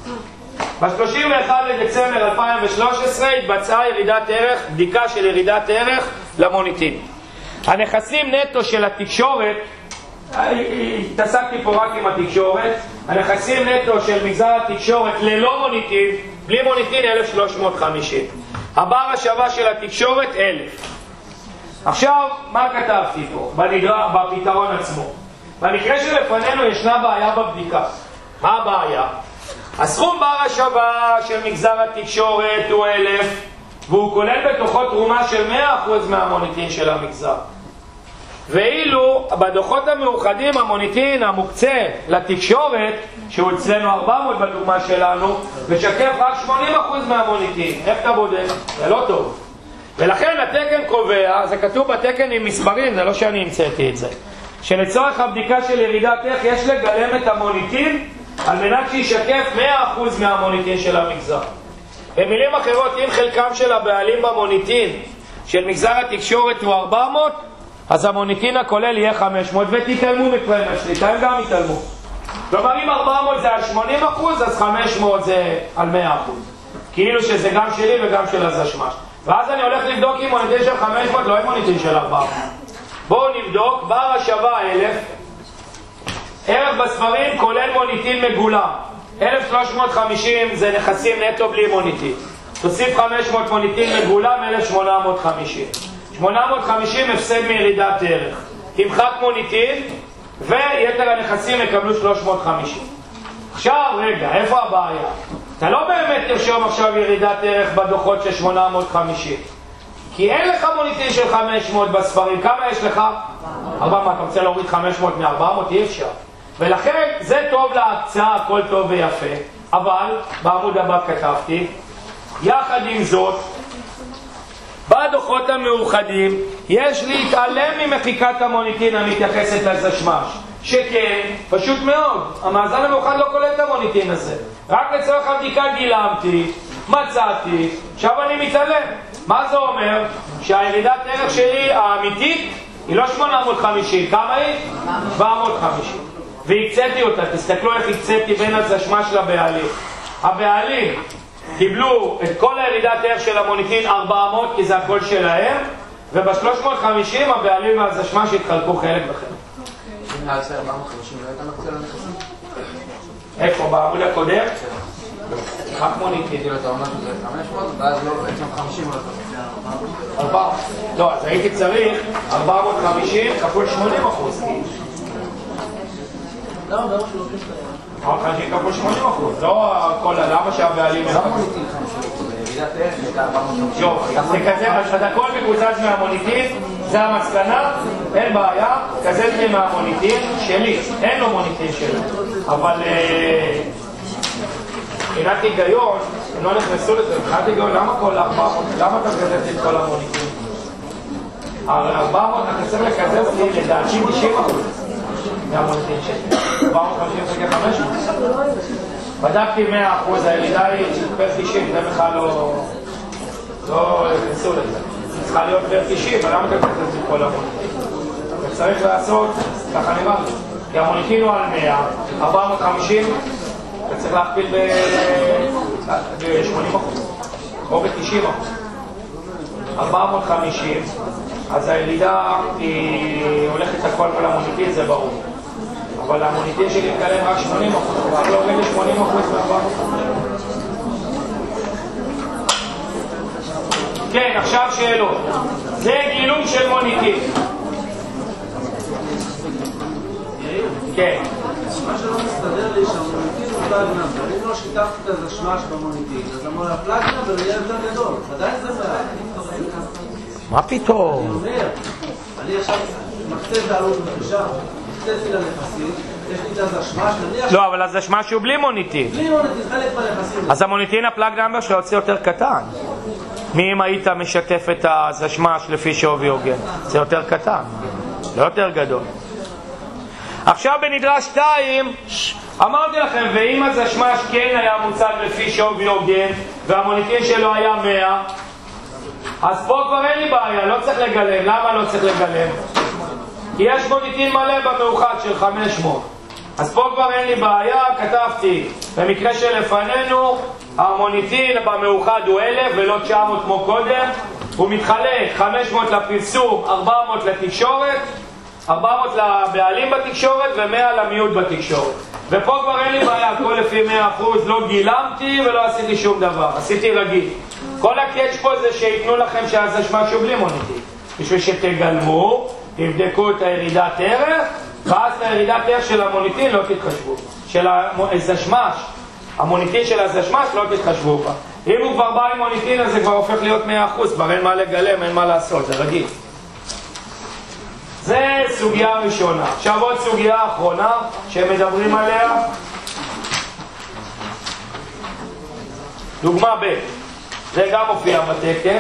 ב-31 לדצמבר 2013 התבצעה ירידת ערך, בדיקה של ירידת ערך למוניטין. הנכסים נטו של התקשורת, התעסקתי פה רק עם התקשורת, הנכסים נטו של מגזר התקשורת ללא מוניטין, בלי מוניטין 1,350. הבר השווה של התקשורת 1,000. עכשיו, מה כתבתי פה? בפתרון עצמו. במקרה שלפנינו ישנה בעיה בבדיקה. מה הבעיה? הסכום בר השווה של מגזר התקשורת הוא 1,000, והוא כולל בתוכו תרומה של 100% מהמוניטין של המגזר. ואילו בדוחות המאוחדים המוניטין המוקצה לתקשורת, שהוא אצלנו 400 בדוגמה שלנו, משקף רק 80% מהמוניטין. איך אתה בודק? זה לא טוב. ולכן התקן קובע, זה כתוב בתקן עם מספרים, זה לא שאני המצאתי את זה, שלצורך הבדיקה של ירידת ערך יש לגלם את המוניטין על מנת שישקף 100% מהמוניטין של המגזר. במילים אחרות, אם חלקם של הבעלים במוניטין של מגזר התקשורת הוא 400, אז המוניטין הכולל יהיה 500, ותתעלמו מפרמיית שליטה, הם גם יתעלמו. כלומר, אם 400 זה על 80%, אז 500 זה על 100%. כאילו שזה גם שלי וגם של הזשמש. ואז אני הולך לבדוק אם מוניטין של 500, לא עם מוניטין של 400. בואו נבדוק, בר השווה 1,000, ערך בספרים כולל מוניטין מגולם. 1,350 זה נכסים נטו בלי מוניטין. תוסיף 500 מוניטין מגולם, 1,850. 850 הפסד מירידת ערך. תמחק מוניטין, ויתר הנכסים יקבלו 350. עכשיו, רגע, איפה הבעיה? אתה לא באמת תרשום עכשיו ירידת ערך בדוחות של 850. כי אין לך מוניטין של 500 בספרים. כמה יש לך? 400. אתה רוצה להוריד 500 מ-400? אי אפשר. ולכן זה טוב להקצאה, הכל טוב ויפה. אבל, בעמוד הבא כתבתי, יחד עם זאת, בדוחות המאוחדים יש להתעלם ממחיקת המוניטין המתייחסת לזשמש. שכן, פשוט מאוד, המאזן המאוחד לא כולל את המוניטין הזה. רק לצורך הבדיקה גילמתי, מצאתי, עכשיו אני מתעלם. מה זה אומר? שהירידת ערך שלי האמיתית היא לא 850, כמה היא? 750. והקצאתי אותה, תסתכלו איך הקצאתי בין הזשמש לבעלים. הבעלים קיבלו את כל הירידת ערך של המוניטין 400, כי זה הכל שלהם, וב-350 הבעלים והזשמש התחלקו חלק בחלק. אם נעשה 450 לא הייתה מקצה לנכסים? איפה? בעמוד הקודם? רק מוניטין. כאילו אתה אומר שזה 500, ואז לא, בעצם 50 לא אתה. 400. לא, אז הייתי צריך 450 כפול 80%. לא, בראש לא כסף. אמרת 50 כפול 80%, לא כל למה שהבעלים... יופי, זה כזה, אז הכל מקוזז מהמוניטין, זה המסקנה, אין בעיה, כזה זה מהמוניטין שלי, אין לו מוניטין שלו, אבל מבחינת היגיון, הם לא נכנסו לזה, מבחינת היגיון, למה כל 400, למה אתה מקזז את כל המוניטין? הרי 400 אתה צריך לקזז לי לדעתי 90% מהמוניטין שלי, 450 זה כ-500. בדקתי 100%, הירידה היא בערך 90, זה בכלל לא נכנסו לזה. צריכה להיות בערך 90, אבל למה אתה מקזז את כל המוניטין? וצריך לעשות, ככה נראה לי, כי המוניטין הוא על 100, 450, אתה צריך להכפיל ב-80% או ב-90%. 450, אז הירידה היא הולכת הכל כל המוניטין, זה ברור. אבל המוניטין שלי מתקלם רק 80%, צריך להוריד ל-80% מה-450. כן, עכשיו שאלות. זה גילום של מוניטין. כן. מה שלא מסתדר לי שהמוניטין הוא פלאגנם, אבל אם לא שיתפתי את הזשמש במוניטין, אז אמור הפלאגנם בראייה יותר גדול, עדיין זה בעיה. מה פתאום? אני אומר, אני עכשיו מקצה בעלות בבקשה, מקצתי לנכסים, יש לי את הזשמש, נניח... לא, אבל הזשמש הוא בלי מוניטין. בלי מוניטין, חלק בנכסים. אז המוניטין הפלאג נאמבר שלו יוצא יותר קטן. מי אם היית משתף את הזשמש לפי שווי הוגן? זה יותר קטן, לא יותר גדול. עכשיו בנדרש 2, אמרתי לכם, ואם הזשמש כן היה מוצג לפי שווי הוגן והמוניטין שלו היה 100, אז פה כבר אין לי בעיה, לא צריך לגלם. למה לא צריך לגלם? כי יש מוניטין מלא במאוחד של 500. אז פה כבר אין לי בעיה, כתבתי, במקרה שלפנינו, המוניטין במאוחד הוא 1,000 ולא 900 כמו קודם. הוא מתחלק 500 לפרסום, 400 לתקשורת, 400 לבעלים בתקשורת ו100 למיעוט בתקשורת. ופה כבר אין לי בעיה, הכל לפי 100%, לא גילמתי ולא עשיתי שום דבר, עשיתי רגיל. כל הקאץ' פה זה שיתנו לכם שהזשמש הוא בלי מוניטין, בשביל שתגלמו, תבדקו את הירידת ערך, ואז לירידת ערך של המוניטין לא תתחשבו. של הזשמש, המוניטין של הזשמש לא תתחשבו בה. אם הוא כבר בא עם מוניטין, אז זה כבר הופך להיות 100%, כבר אין מה לגלם, אין מה לעשות, זה רגיל. זה סוגיה ראשונה. עכשיו עוד סוגיה אחרונה שמדברים עליה. דוגמה ב', זה גם מופיע בתקן.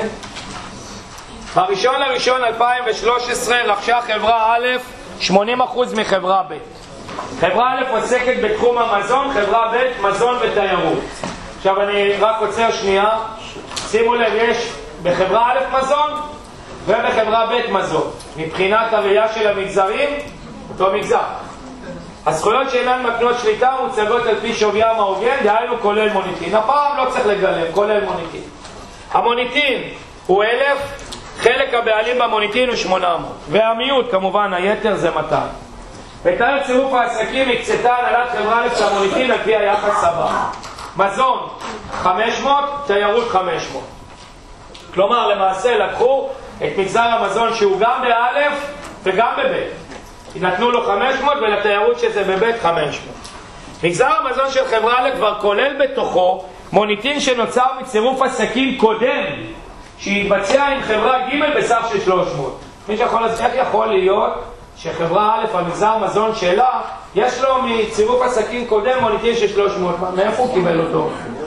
בראשון לראשון 2013 רכשה חברה א' 80% מחברה ב'. חברה א' עוסקת בתחום המזון, חברה ב' מזון ותיירות. עכשיו אני רק עוצר שנייה, שימו לב, יש בחברה א' מזון ובחברה ב' מזון. מבחינת הראייה של המגזרים, אותו מגזר. הזכויות שאינן מקנות שליטה מוצגות על פי שוויים ההוגן, דהיינו כולל מוניטין. הפעם לא צריך לגלם, כולל מוניטין. המוניטין הוא 1,000, חלק הבעלים במוניטין הוא 800, והמיעוט כמובן היתר זה 200. בתאר צירוף העסקים הקצתה הנהלת חברה א' למוניטין על פי היחס הבא: מזון 500, תיירות 500. כלומר למעשה לקחו את מגזר המזון שהוא גם באלף וגם בבית, נתנו לו 500 ולתיירות שזה בבית 500. מגזר המזון של חברה א' כבר כולל בתוכו מוניטין שנוצר מצירוף עסקים קודם שהתבצע עם חברה ג' בסך של 300. מי שיכול להסביר איך יכול להיות שחברה א' המגזר המזון שלה יש לו מצירוף עסקים קודם מוניטין של 300? מאיפה הוא קיבל אותו?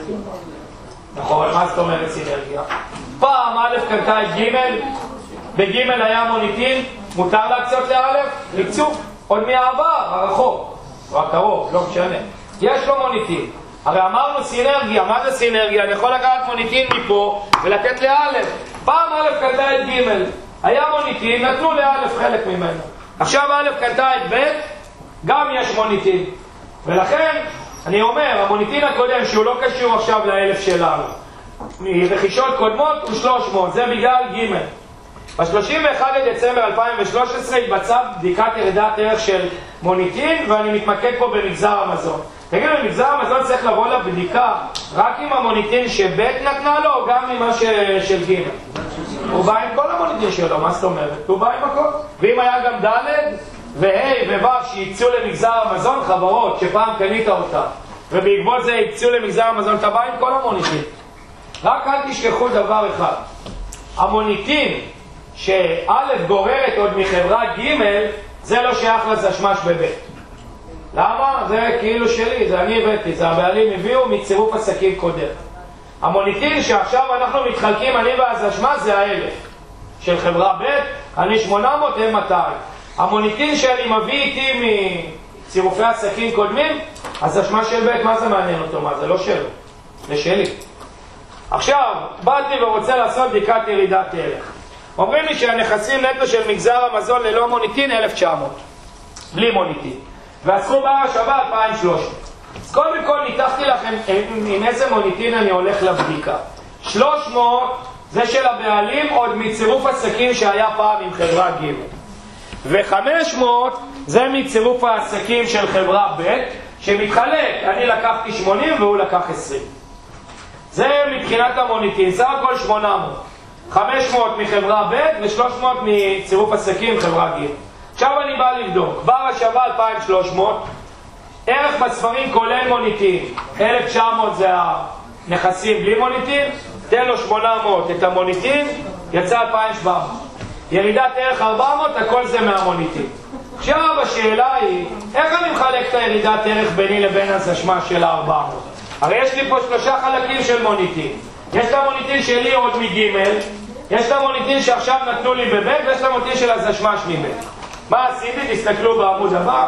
נכון, מה זאת אומרת סינרגיה? פעם א' קנתה את ג', בג' היה מוניטין, מותר להקצות לא', לקצו, עוד מהעבר, הרחוק, או הקרוב, לא משנה. יש לו מוניטין. הרי אמרנו סינרגיה, מה זה סינרגיה? אני יכול לקחת מוניטין מפה ולתת לא'. פעם א' קנתה את ג', היה מוניטין, נתנו לא' חלק ממנו. עכשיו א' קנתה את ב', גם יש מוניטין. ולכן, אני אומר, המוניטין הקודם שהוא לא קשור עכשיו ל1,000 שלנו, מרכישות קודמות הוא 300, זה בגלל ג'. ב-31 לדצמבר 2013 התבצעה בדיקת ירידת ערך של מוניטין, ואני מתמקד פה במגזר המזון. תגיד, במגזר המזון צריך לבוא לבדיקה רק עם המוניטין שב' נתנה לו, או גם עם מה של ג'? הוא בא עם כל המוניטין שלו, מה זאת אומרת? הוא בא עם הכל. ואם היה גם ד', והי ובב שיצאו למגזר המזון, חברות שפעם קנית אותה, ובעקבות זה יצאו למגזר המזון, אתה בא עם כל המוניטין. רק אל תשכחו דבר אחד, המוניטין שא' גוררת עוד מחברה ג' זה לא שייך לזשמש בבית. למה? זה כאילו שלי, זה אני הבאתי, זה הבעלים הביאו מצירוף עסקים קודם. המוניטין שעכשיו אנחנו מתחלקים, אני והזשמש זה 1,000 של חברה ב', אני 800, הם 200. המוניטין שאני מביא איתי מצירופי עסקים קודמים, הזשמש של ב', מה זה מעניין אותו? מה זה לא שלו, זה שלי. עכשיו, באתי ורוצה לעשות בדיקת ירידת ערך. אומרים לי שהנכסים נטו של מגזר המזון ללא מוניטין 1,900, בלי מוניטין. והסכום בער שווה 2,300. אז קודם כל ניתחתי לכם עם איזה מוניטין אני הולך לבדיקה. 300 זה של הבעלים עוד מצירוף עסקים שהיה פעם עם חברה ג', ו500 זה מצירוף העסקים של חברה ב' שמתחלק, אני לקחתי 80 והוא לקח 20. זה מבחינת המוניטין, סך הכל 800. 500 מחברה ב' ו300 מצירוף עסקים חברה ג'. עכשיו אני בא לבדוק, בר השווה 2,300, ערך בספרים כולל מוניטין, 1,900 זה הנכסים בלי מוניטין, תן לו 800 את המוניטין, יצא 2,700. ירידת ערך 400, הכל זה מהמוניטין. עכשיו השאלה היא, איך אני מחלק את הירידת ערך ביני לבין הזשמש של 400? הרי יש לי פה 3 חלקים של מוניטין. יש את המוניטין שלי עוד מג', יש את המוניטין שעכשיו נתנו לי בב', ויש את המוניטין של הזשמש מב'. מה עשיתי? תסתכלו בעמוד הבא.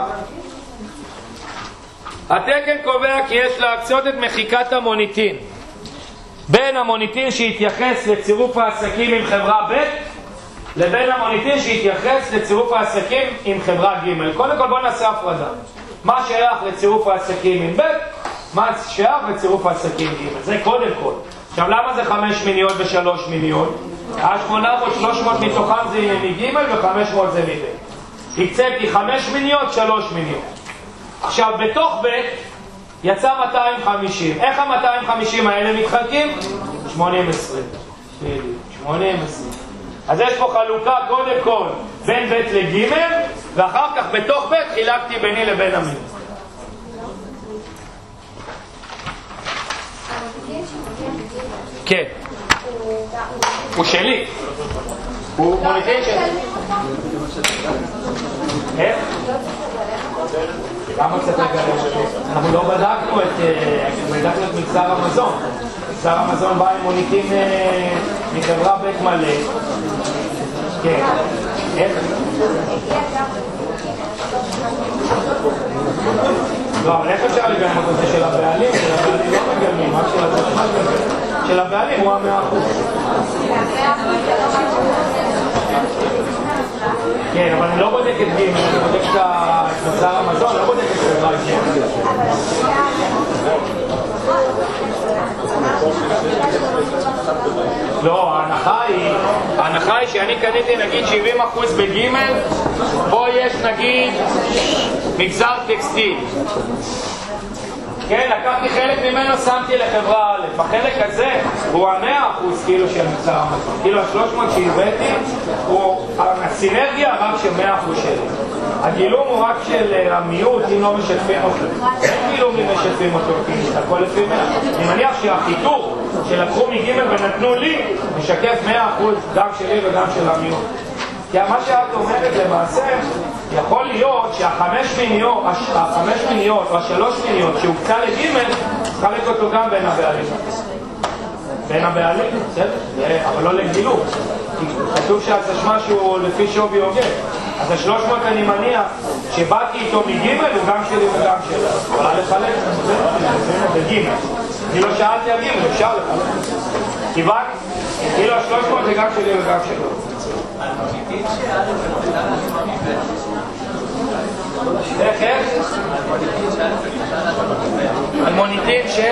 התקן קובע כי יש להקצות את מחיקת המוניטין בין המוניטין שהתייחס לצירוף העסקים עם חברה ב' לבין המוניטין שהתייחס לצירוף העסקים עם חברה ג'. קודם כל בואו נעשה הפרדה. מה שייך לצירוף העסקים עם ב', מה שייך לצירוף העסקים ג'. זה קודם כל. עכשיו למה זה 5 מיניות ו3 מיניות? 800, 300 מתוכם זה מג' ו500 זה מב'. הקצתי 5 מיניות, 3 מיניות. עכשיו בתוך ב' יצא 250. איך ה-250 האלה מתחלקים? 80-20. 80-20. אז יש פה חלוקה קודם כל בין ב' לג', ואחר כך בתוך ב' חילקתי ביני לבין המין. כן. הוא שלי. הוא מוניטין שלי. איך? למה קצת לגלל? אנחנו לא בדקנו את מגזר המזון. מגזר המזון בא עם מוניטין מחברה בית מלא. כן. איך? לא, אבל איך אפשר לגלם אותו? זה של הבעלים, של הבעלים לא מגלמים, רק של הזשמש מגלם. של הבעלים הוא 100%. כן, אבל אני לא בודק את ג', אני בודק את מגזר המזון, לא בודק את חברה ג'. לא, ההנחה היא שאני קניתי נגיד 70% בג', פה יש נגיד מגזר טקסטיל. כן, לקחתי חלק ממנו, שמתי לחברה א'. בחלק הזה הוא 100% כאילו של מגזר המזון. כאילו 300 שהבאתי הוא הסינרגיה רק של 100% שלי. הגילום הוא רק של המיעוט אם לא משתפים אותו. אין גילום אם משתפים אותו, כי הכל לפי 100. אני מניח שהחיתוך שלקחו מג' ונתנו לי משקף 100% גם שלי וגם של המיעוט. כי מה שאת אומרת למעשה, יכול להיות שהחמש מיניות או השלוש מיניות שהוקצה לג' חלק אותו גם בין הבעלים. בין הבעלים, בסדר? אבל לא לגילום. כתוב שהזשמש הוא לפי שווי הוגן. אז ה-300 אני מניח שבאתי איתו מג' הוא גם שלי וגם שלה. יכולה לחלק בג'. אני לא שאלתי הג', אפשר לחלק. כיוון, כאילו ה-300 זה גם שלי וגם שלו. איך? על מוניטין ש...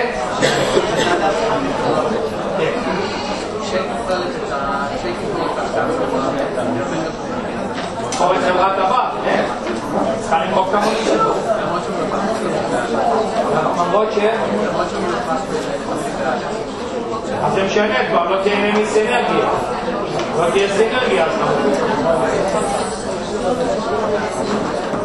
או בחברת הבת, איך? צריכה למחוק את המוניטין. למרות ש... אז זה משנה, כבר לא תהנה מסינרגיה. לא תהיה סינרגיה, אז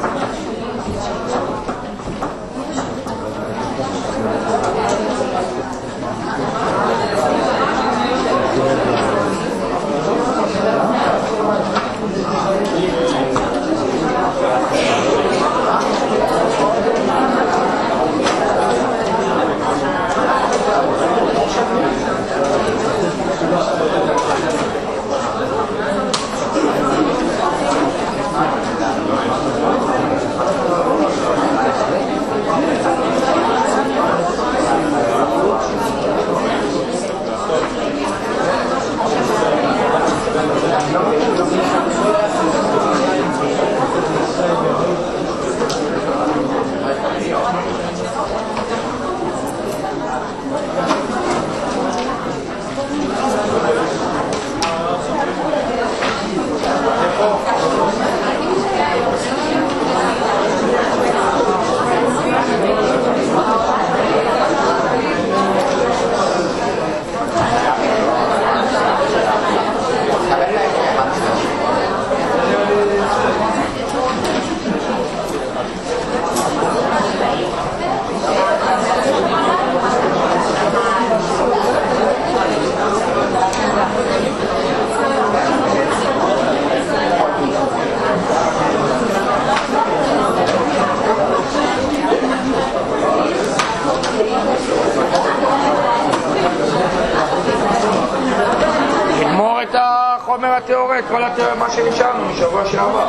החומר התיאורט, כל מה שנשארנו משבוע שעבר.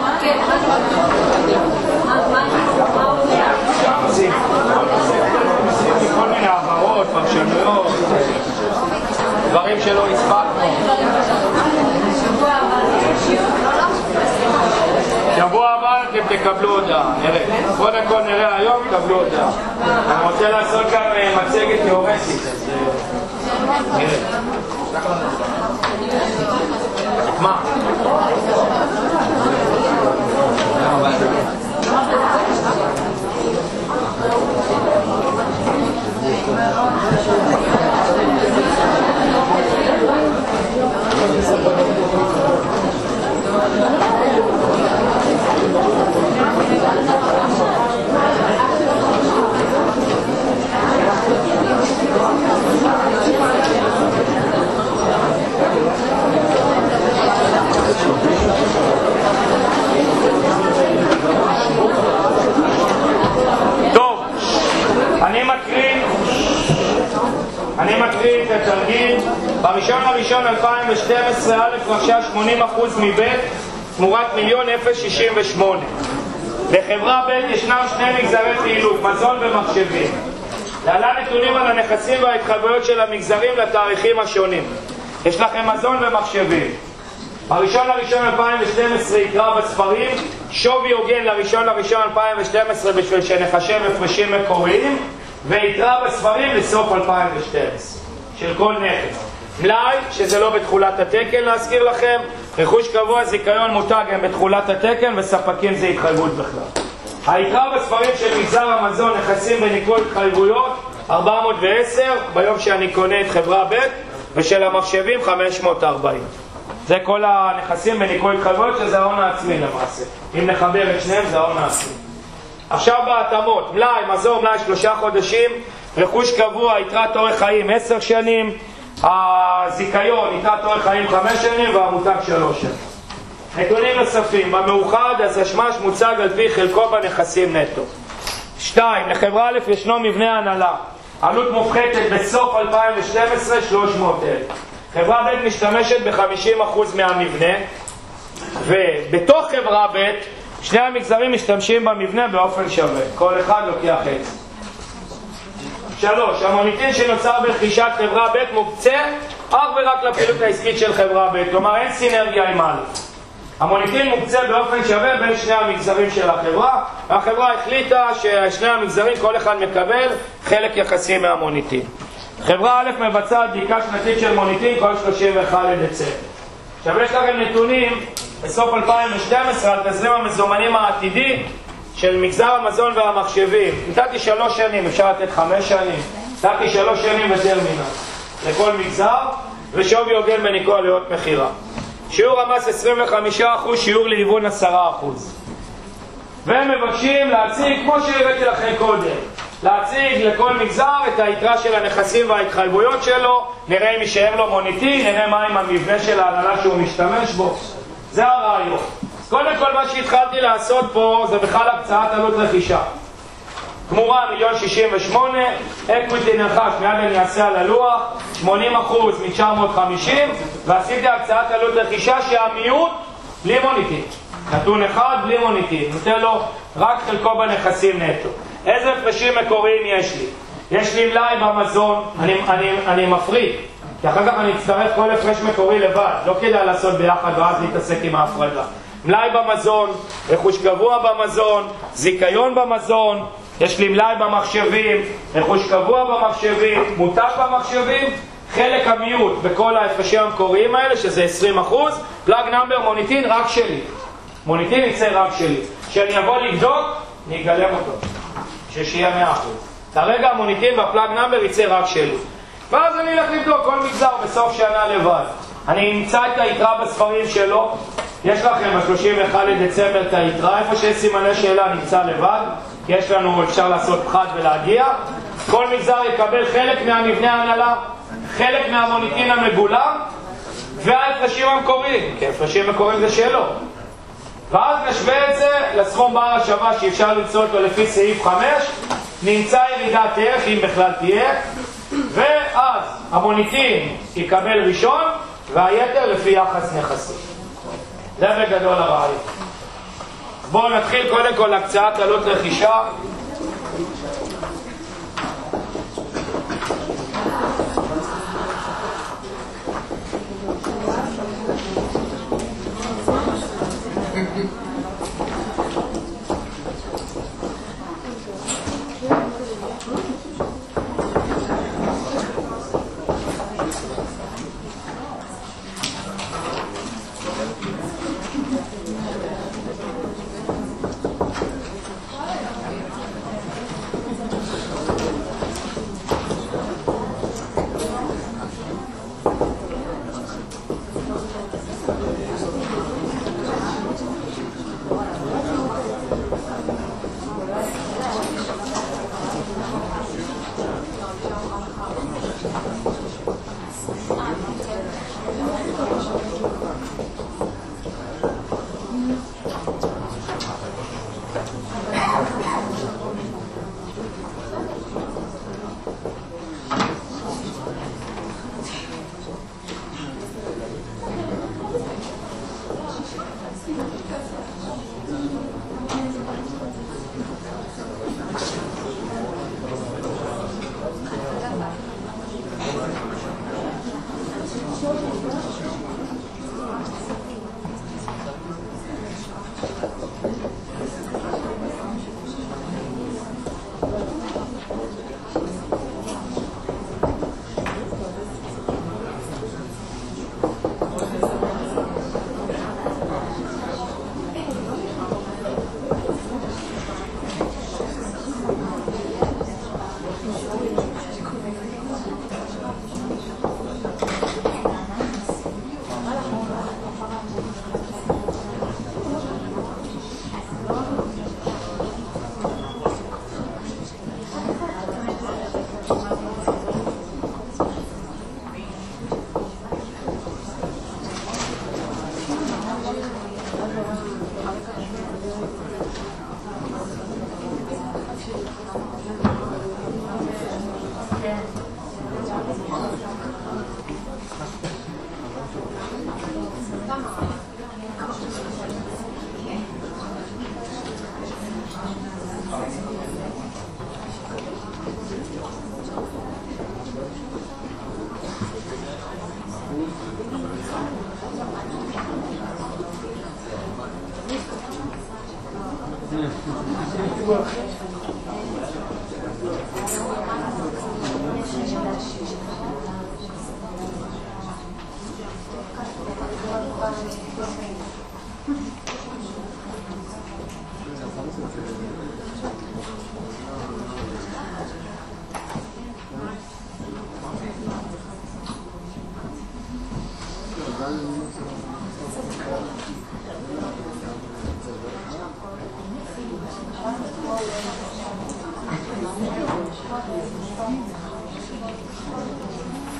כל מיני העברות, פרשנויות, דברים שלא הספקנו. שבוע הבא אתם תקבלו הודעה, נראה. קודם כל נראה היום, תקבלו הודעה. אני רוצה לעשות כאן מצגת תיאורטית, אז נראה. מה? אני מקריא את התרגיל. בראשון לראשון 2012 א' רכשה 80% מב' תמורת 1,068,000. בחברה ב' ישנם שני מגזרי פעילות, מזון ומחשבים. להלן נתונים על הנכסים וההתחייבויות של המגזרים לתאריכים השונים. יש לכם מזון ומחשבים. בראשון לראשון 2012 יקרא בספרים, שווי הוגן לראשון לראשון 2012 בשביל שנחשב הפרשים מקוריים, ויקרא בספרים לסוף 2012 של כל נכס. מלאי, שזה לא בתחולת התקן להזכיר לכם, רכוש קבוע, זיכיון מותג הם בתחולת התקן, וספקים זה התחייבות בכלל. היתרה בספרים של מגזר המזון, נכסים וניכוי התחייבויות 410 ביום שאני קונה את חברה ב', ושל המחשבים 540. זה כל הנכסים וניכוי התחייבויות, שזה ההון העצמי למעשה. אם נחבר את שניהם זה ההון העצמי. עכשיו בהתאמות, מלאי, מזון, מלאי 3 חודשים, רכוש קבוע, יתרת אורך חיים 10 שנים, הזיכיון, יתרת אורך חיים 5 שנים, והמותג 3 שנים. נתונים נוספים, במאוחד השמש מוצג על פי חלקו בנכסים נטו. 2. לחברה א' ישנו מבנה הנהלה, עלות מופחתת בסוף 2012 300,000. חברה ב' משתמשת ב-50% מהמבנה, ובתוך חברה ב' שני המגזרים משתמשים במבנה באופן שווה, כל אחד לוקח חצי. 3. המוניטין שנוצר ברכישת חברה ב' מוקצה אך ורק לפעילות העסקית של חברה ב', כלומר אין סינרגיה עם א'. המוניטין מוקצה באופן שווה בין שני המגזרים של החברה, והחברה החליטה ששני המגזרים כל אחד מקבל חלק יחסי מהמוניטין. חברה א' מבצעת בדיקה שנתית של מוניטין כל 31 לדצמבר. עכשיו יש לכם נתונים בסוף 2012 על תזרים המזומנים העתידי של מגזר המזון והמחשבים. נתתי 3 שנים, אפשר לתת 5 שנים. נתתי 3 שנים וטרמינל לכל מגזר, ושווי הוגן בניכוי עלויות מחירה. שיעור המס 25%, שיעור להיוון 10%. והם מבקשים להציג, כמו שהראיתי לכם קודם, להציג לכל מגזר את היתרה של הנכסים וההתחייבויות שלו, נראה אם יישאר לו מוניטין, נראה מה עם המבנה של ההנהלה שהוא משתמש בו. זה הרעיון. קודם כל מה שהתחלתי לעשות פה זה בכלל הקצאת עלות רכישה. תמורה 1,068,000, אקוויטי נרכש, מיד אני אעשה על הלוח, 80% מ-950, ועשיתי הקצאת עלות רכישה שהמיעוט בלי מוניטין. נתון אחד בלי מוניטין, נותן לו רק חלקו בנכסים נטו. איזה הפרשים מקוריים יש לי? יש לי מלאי במזון, אני מפריד, כי אחר כך אני אצטרף כל הפרש מקורי לבד, לא כדאי לעשות ביחד ואז להתעסק עם ההפרדה. מלאי במזון, רכוש קבוע במזון, זיכיון במזון, יש לי מלאי במחשבים, רכוש קבוע במחשבים, מותג במחשבים, חלק המיעוט בכל ההפרשים המקוריים האלה, שזה 20%, פלאג נאמבר מוניטין רק שלי. מוניטין יצא רק שלי. כשאני אבוא לבדוק, אני אגלם אותו. שיהיה 100%. כרגע המוניטין בפלאג נאמבר יצא רק שלי. ואז אני אלך לבדוק כל מגזר בסוף שנה לבד. אני אמצא את היתרה בספרים שלו. יש לכם ב-31 לדצמבר את היתרה, איפה שיש סימני שאלה נמצא לבד. יש לנו, אפשר לעשות פחת ולהגיע. כל מגזר יקבל חלק מהמבנה ההנהלה, חלק מהמוניטין המגולם, וההפרשים המקוריים, כי הפרשים המקוריים זה שלו. ואז נשווה את זה לסכום בר השווה שאפשר למצוא אותו לפי סעיף 5, נמצא ירידת ערך אם בכלל תהיה, ואז המוניטין יקבל ראשון והיתר לפי יחס נכסי. זה בגדול הרעיון. בואו נתחיל קודם כל הקצאת עלות רכישה.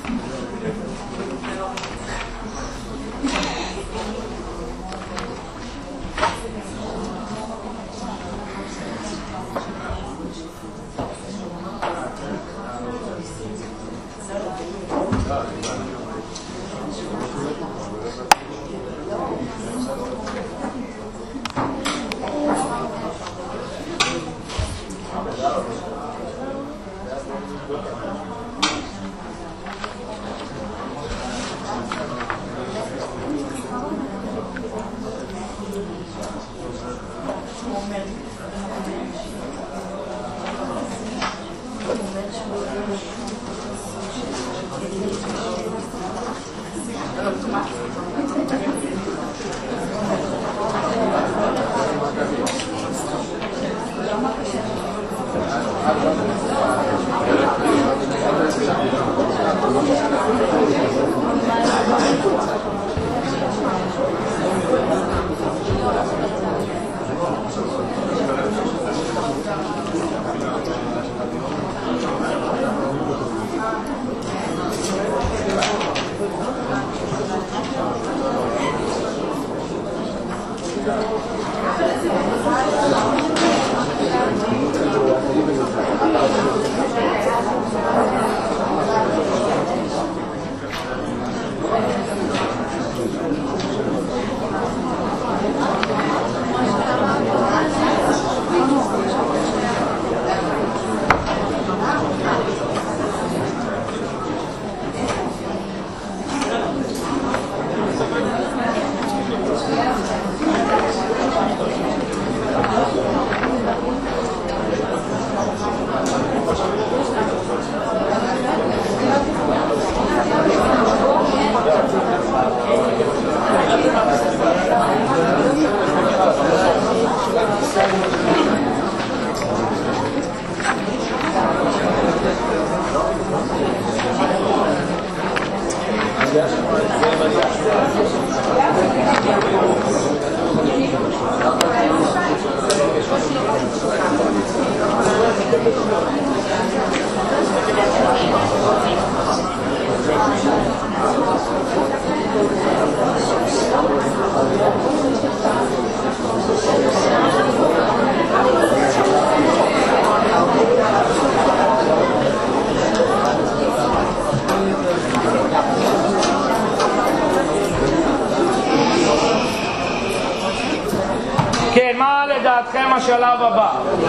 כן, מה לדעתכם השלב הבא?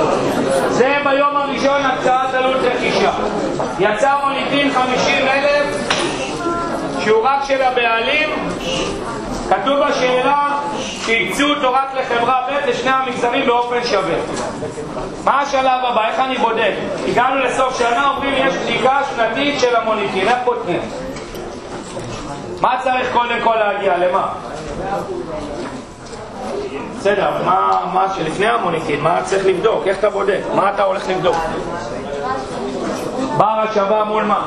זה ביום הראשון הקצאת עלות רכישה. יצא מוניטין 50,000 שהוא רק של הבעלים. כתוב בשאלה שהקצו אותו רק לחברה ב' לשני המגזרים באופן שווה. מה השלב הבא? איך אני בודק? הגענו לסוף שנה, אומרים יש בדיקה שנתית של המוניטין. איך פותחים? מה צריך קודם כל להגיע? למה? בסדר, מה שלפני המוניטין, מה צריך לבדוק? איך אתה בודק? מה אתה הולך לבדוק? בר השווה מול מה?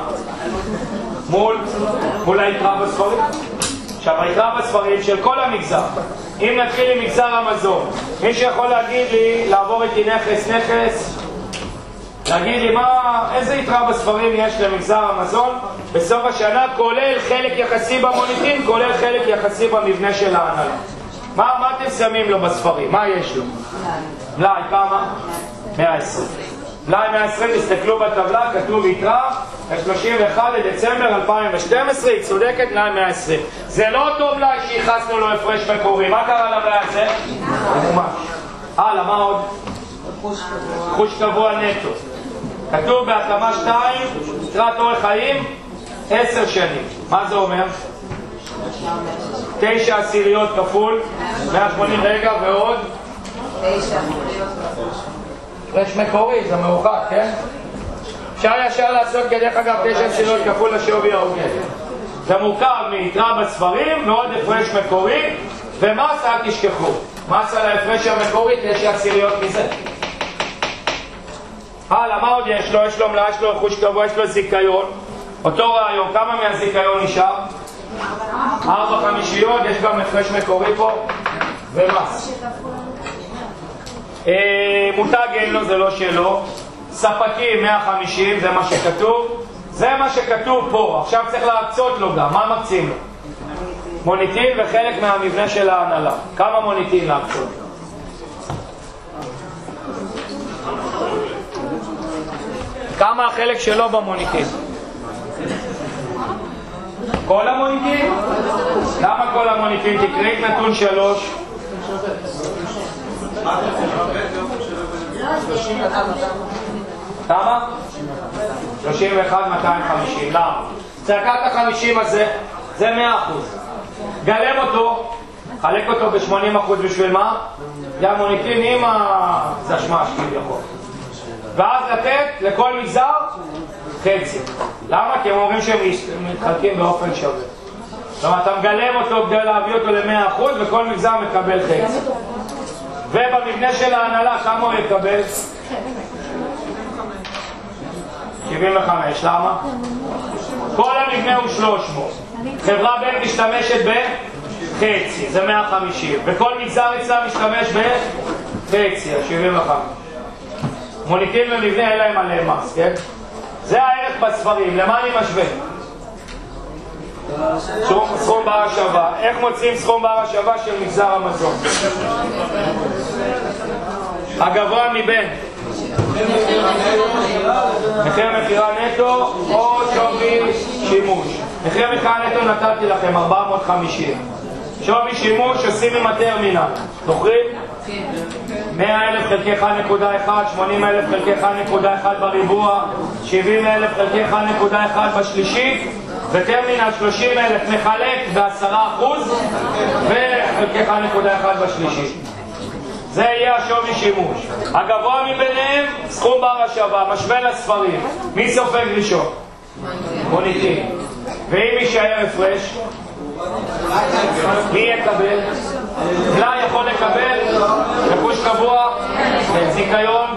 מול היתרה בספרים. עכשיו, היתרה בספרים של כל המגזר. אם נתחיל עם מגזר המזון, מי שיכול להגיד לי, לעבור איתי נכס, להגיד לי איזה יתרה בספרים יש למגזר המזון בסוף השנה, כולל חלק יחסי במוניטין, כולל חלק יחסי במבנה של ההנהלה. מה אתם שמים לו בספרים? מה יש לו? מלאי, כמה? 120. מלאי 120, תסתכלו בטבלה, כתוב יתרה, ה-31 לדצמבר 2012, היא צודקת, מלאי 120. זה לא אותו מלאי שיחסנו לו הפרש מקורי. מה קרה למלאי הזה? ממש. הלאה, מה עוד? חוש קבוע נטו. כתוב בהתאמה 2, יתרת אורך חיים, 10 שנים. מה זה אומר? 9 עשיריות כפול 180 רגע ועוד 9 עשיריות. הפרש מקורי, זה מאוחד, כן? אפשר ישר לעשות כדרך אגב 9 עשיריות כפול לשווי ההוגן. זה מורכב מיתרה בספרים ועוד הפרש מקורי, ומס אל תשכחו. מס על ההפרש המקורי 9 עשיריות מזה. הלאה, מה עוד יש לו? יש לו מלאי, יש לו רכוש קבוע, יש לו זיכיון. אותו רעיון, כמה מהזיכיון נשאר? 4 חמישיות, יש גם הפרש מקורי פה, ומס. מותג אין לו, זה לא שלו. ספקים 150, זה מה שכתוב. זה מה שכתוב פה. עכשיו צריך להקצות לו גם. מה מקצים לו? מוניטין וחלק מהמבנה של ההנהלה. כמה מוניטין להקצות? כמה החלק שלו במוניטין? כל המוניטין? למה כל המוניטין? תקראי את נתון 3. כמה? 31,250. למה? צעקת ה-50 הזה זה 100%. גלם אותו, חלק אותו ב-80% בשביל מה? זה המוניטין עם הזשמש כביכול. ואז לתת לכל מגזר חצי. למה? כי הם אומרים שהם מתחלקים באופן שווה. זאת אומרת, אתה מגלם אותו כדי להביא אותו ל-100% וכל מגזר מקבל חצי. ובמבנה של ההנהלה כמה הוא יקבל? 75. למה? כל המבנה הוא 300. חברה ב' משתמשת בחצי, זה 150. וכל מגזר אצלה משתמש בחצי, 75. מוניטין ומבנה אין להם עליהם מס, כן? זה הערך בספרים. למה אני משווה? סכום בר השווה. איך מוצאים סכום בר השווה של מגזר המזון? הגבוה מבין מחיר מכירה נטו או שווי שימוש. מחיר מכירה נטו נתתי לכם 450. שווי שימוש עושים עם הטרמינל. זוכרים? 100,000 חלקי 1.1, 80,000 חלקי 1.1 בריבוע, 70,000 חלקי 1.1 בשלישית, וטרמינל 30,000 מחלק ב10% וחלקי 1.1 בשלישית. זה יהיה השווי שימוש. הגבוה מביניהם סכום בר השווה, משווה לספרים. מי סופג ראשון? מוניטין. ואם יישאר הפרש, מי יקבל? מלאי יכול לקבל רכוש קבוע, זיכיון,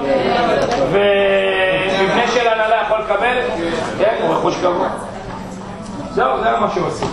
ומבנה של הנהלה יכול לקבל רכוש קבוע. זהו, זה מה שעושים.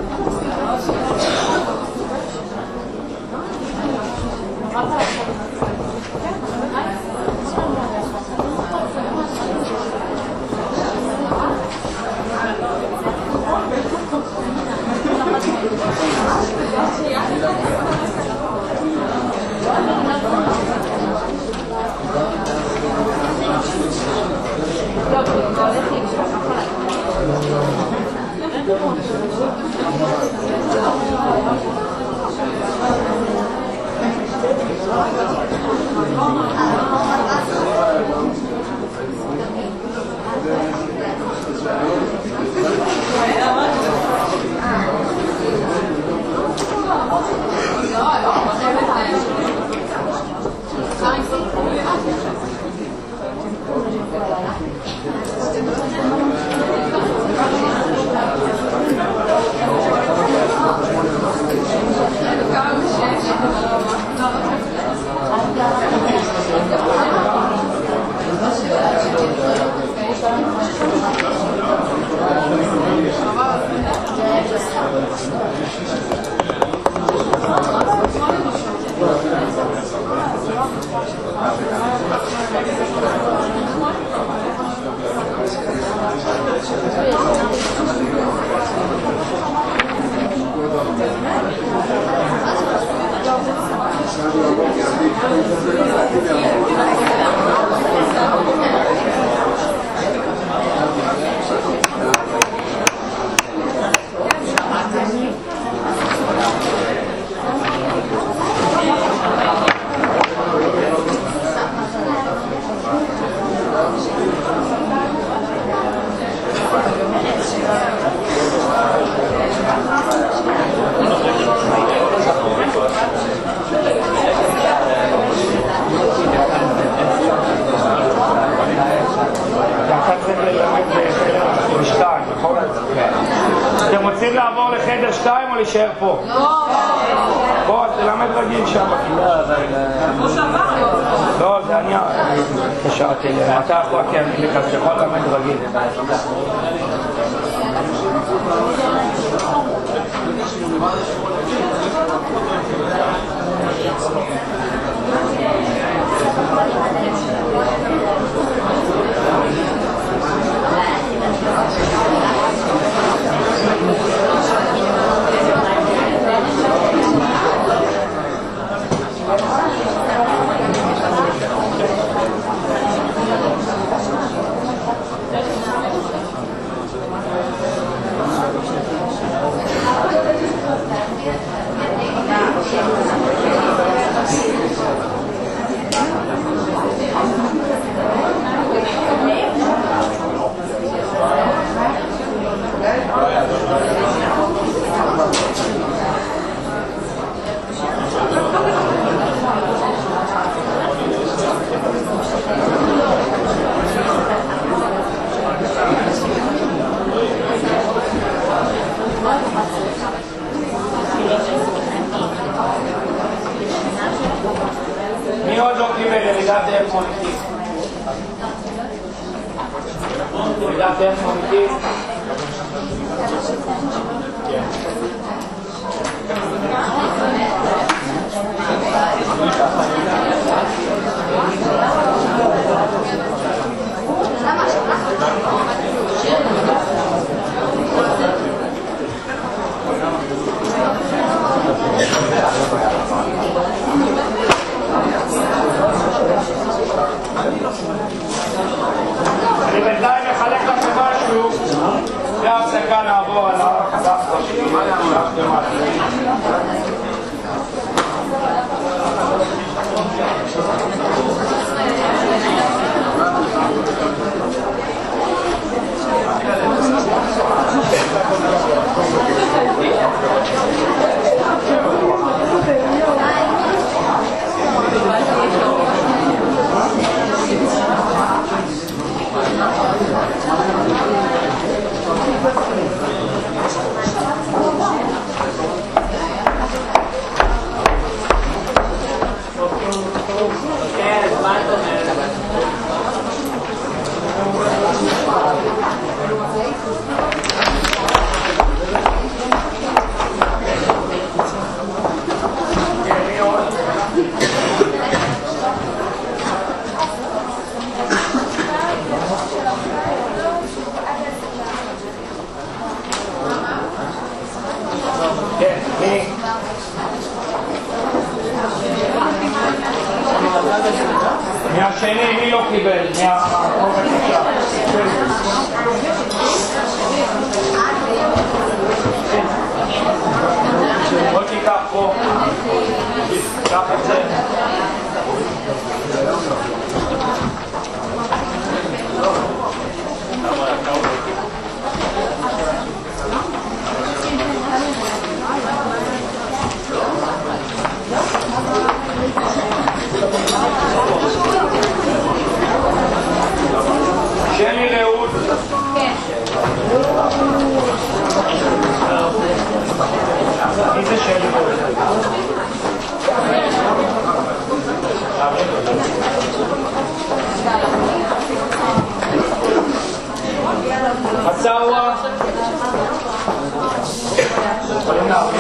אתם רוצים לעבור לחדר 2 או להישאר פה? בוא, אז תלמד רגיל שם. לא, זה עניין. תשארתי להם. אתה יכול, כן, אתה יכול ללמד רגיל. מי עוד לא קיבל ירידת ערך מוניטית? ירידת ערך מוניטית? אני בינתיים מחלק לכם משהו, והפסקה נעבור על הדף השני. מי? מהשני, מי לא קיבל? מהקובץ עכשיו. בוא תיקח פה. קח את זה. שלי רעות. מי זה שלי רעות? חסאווה. יכולים להביא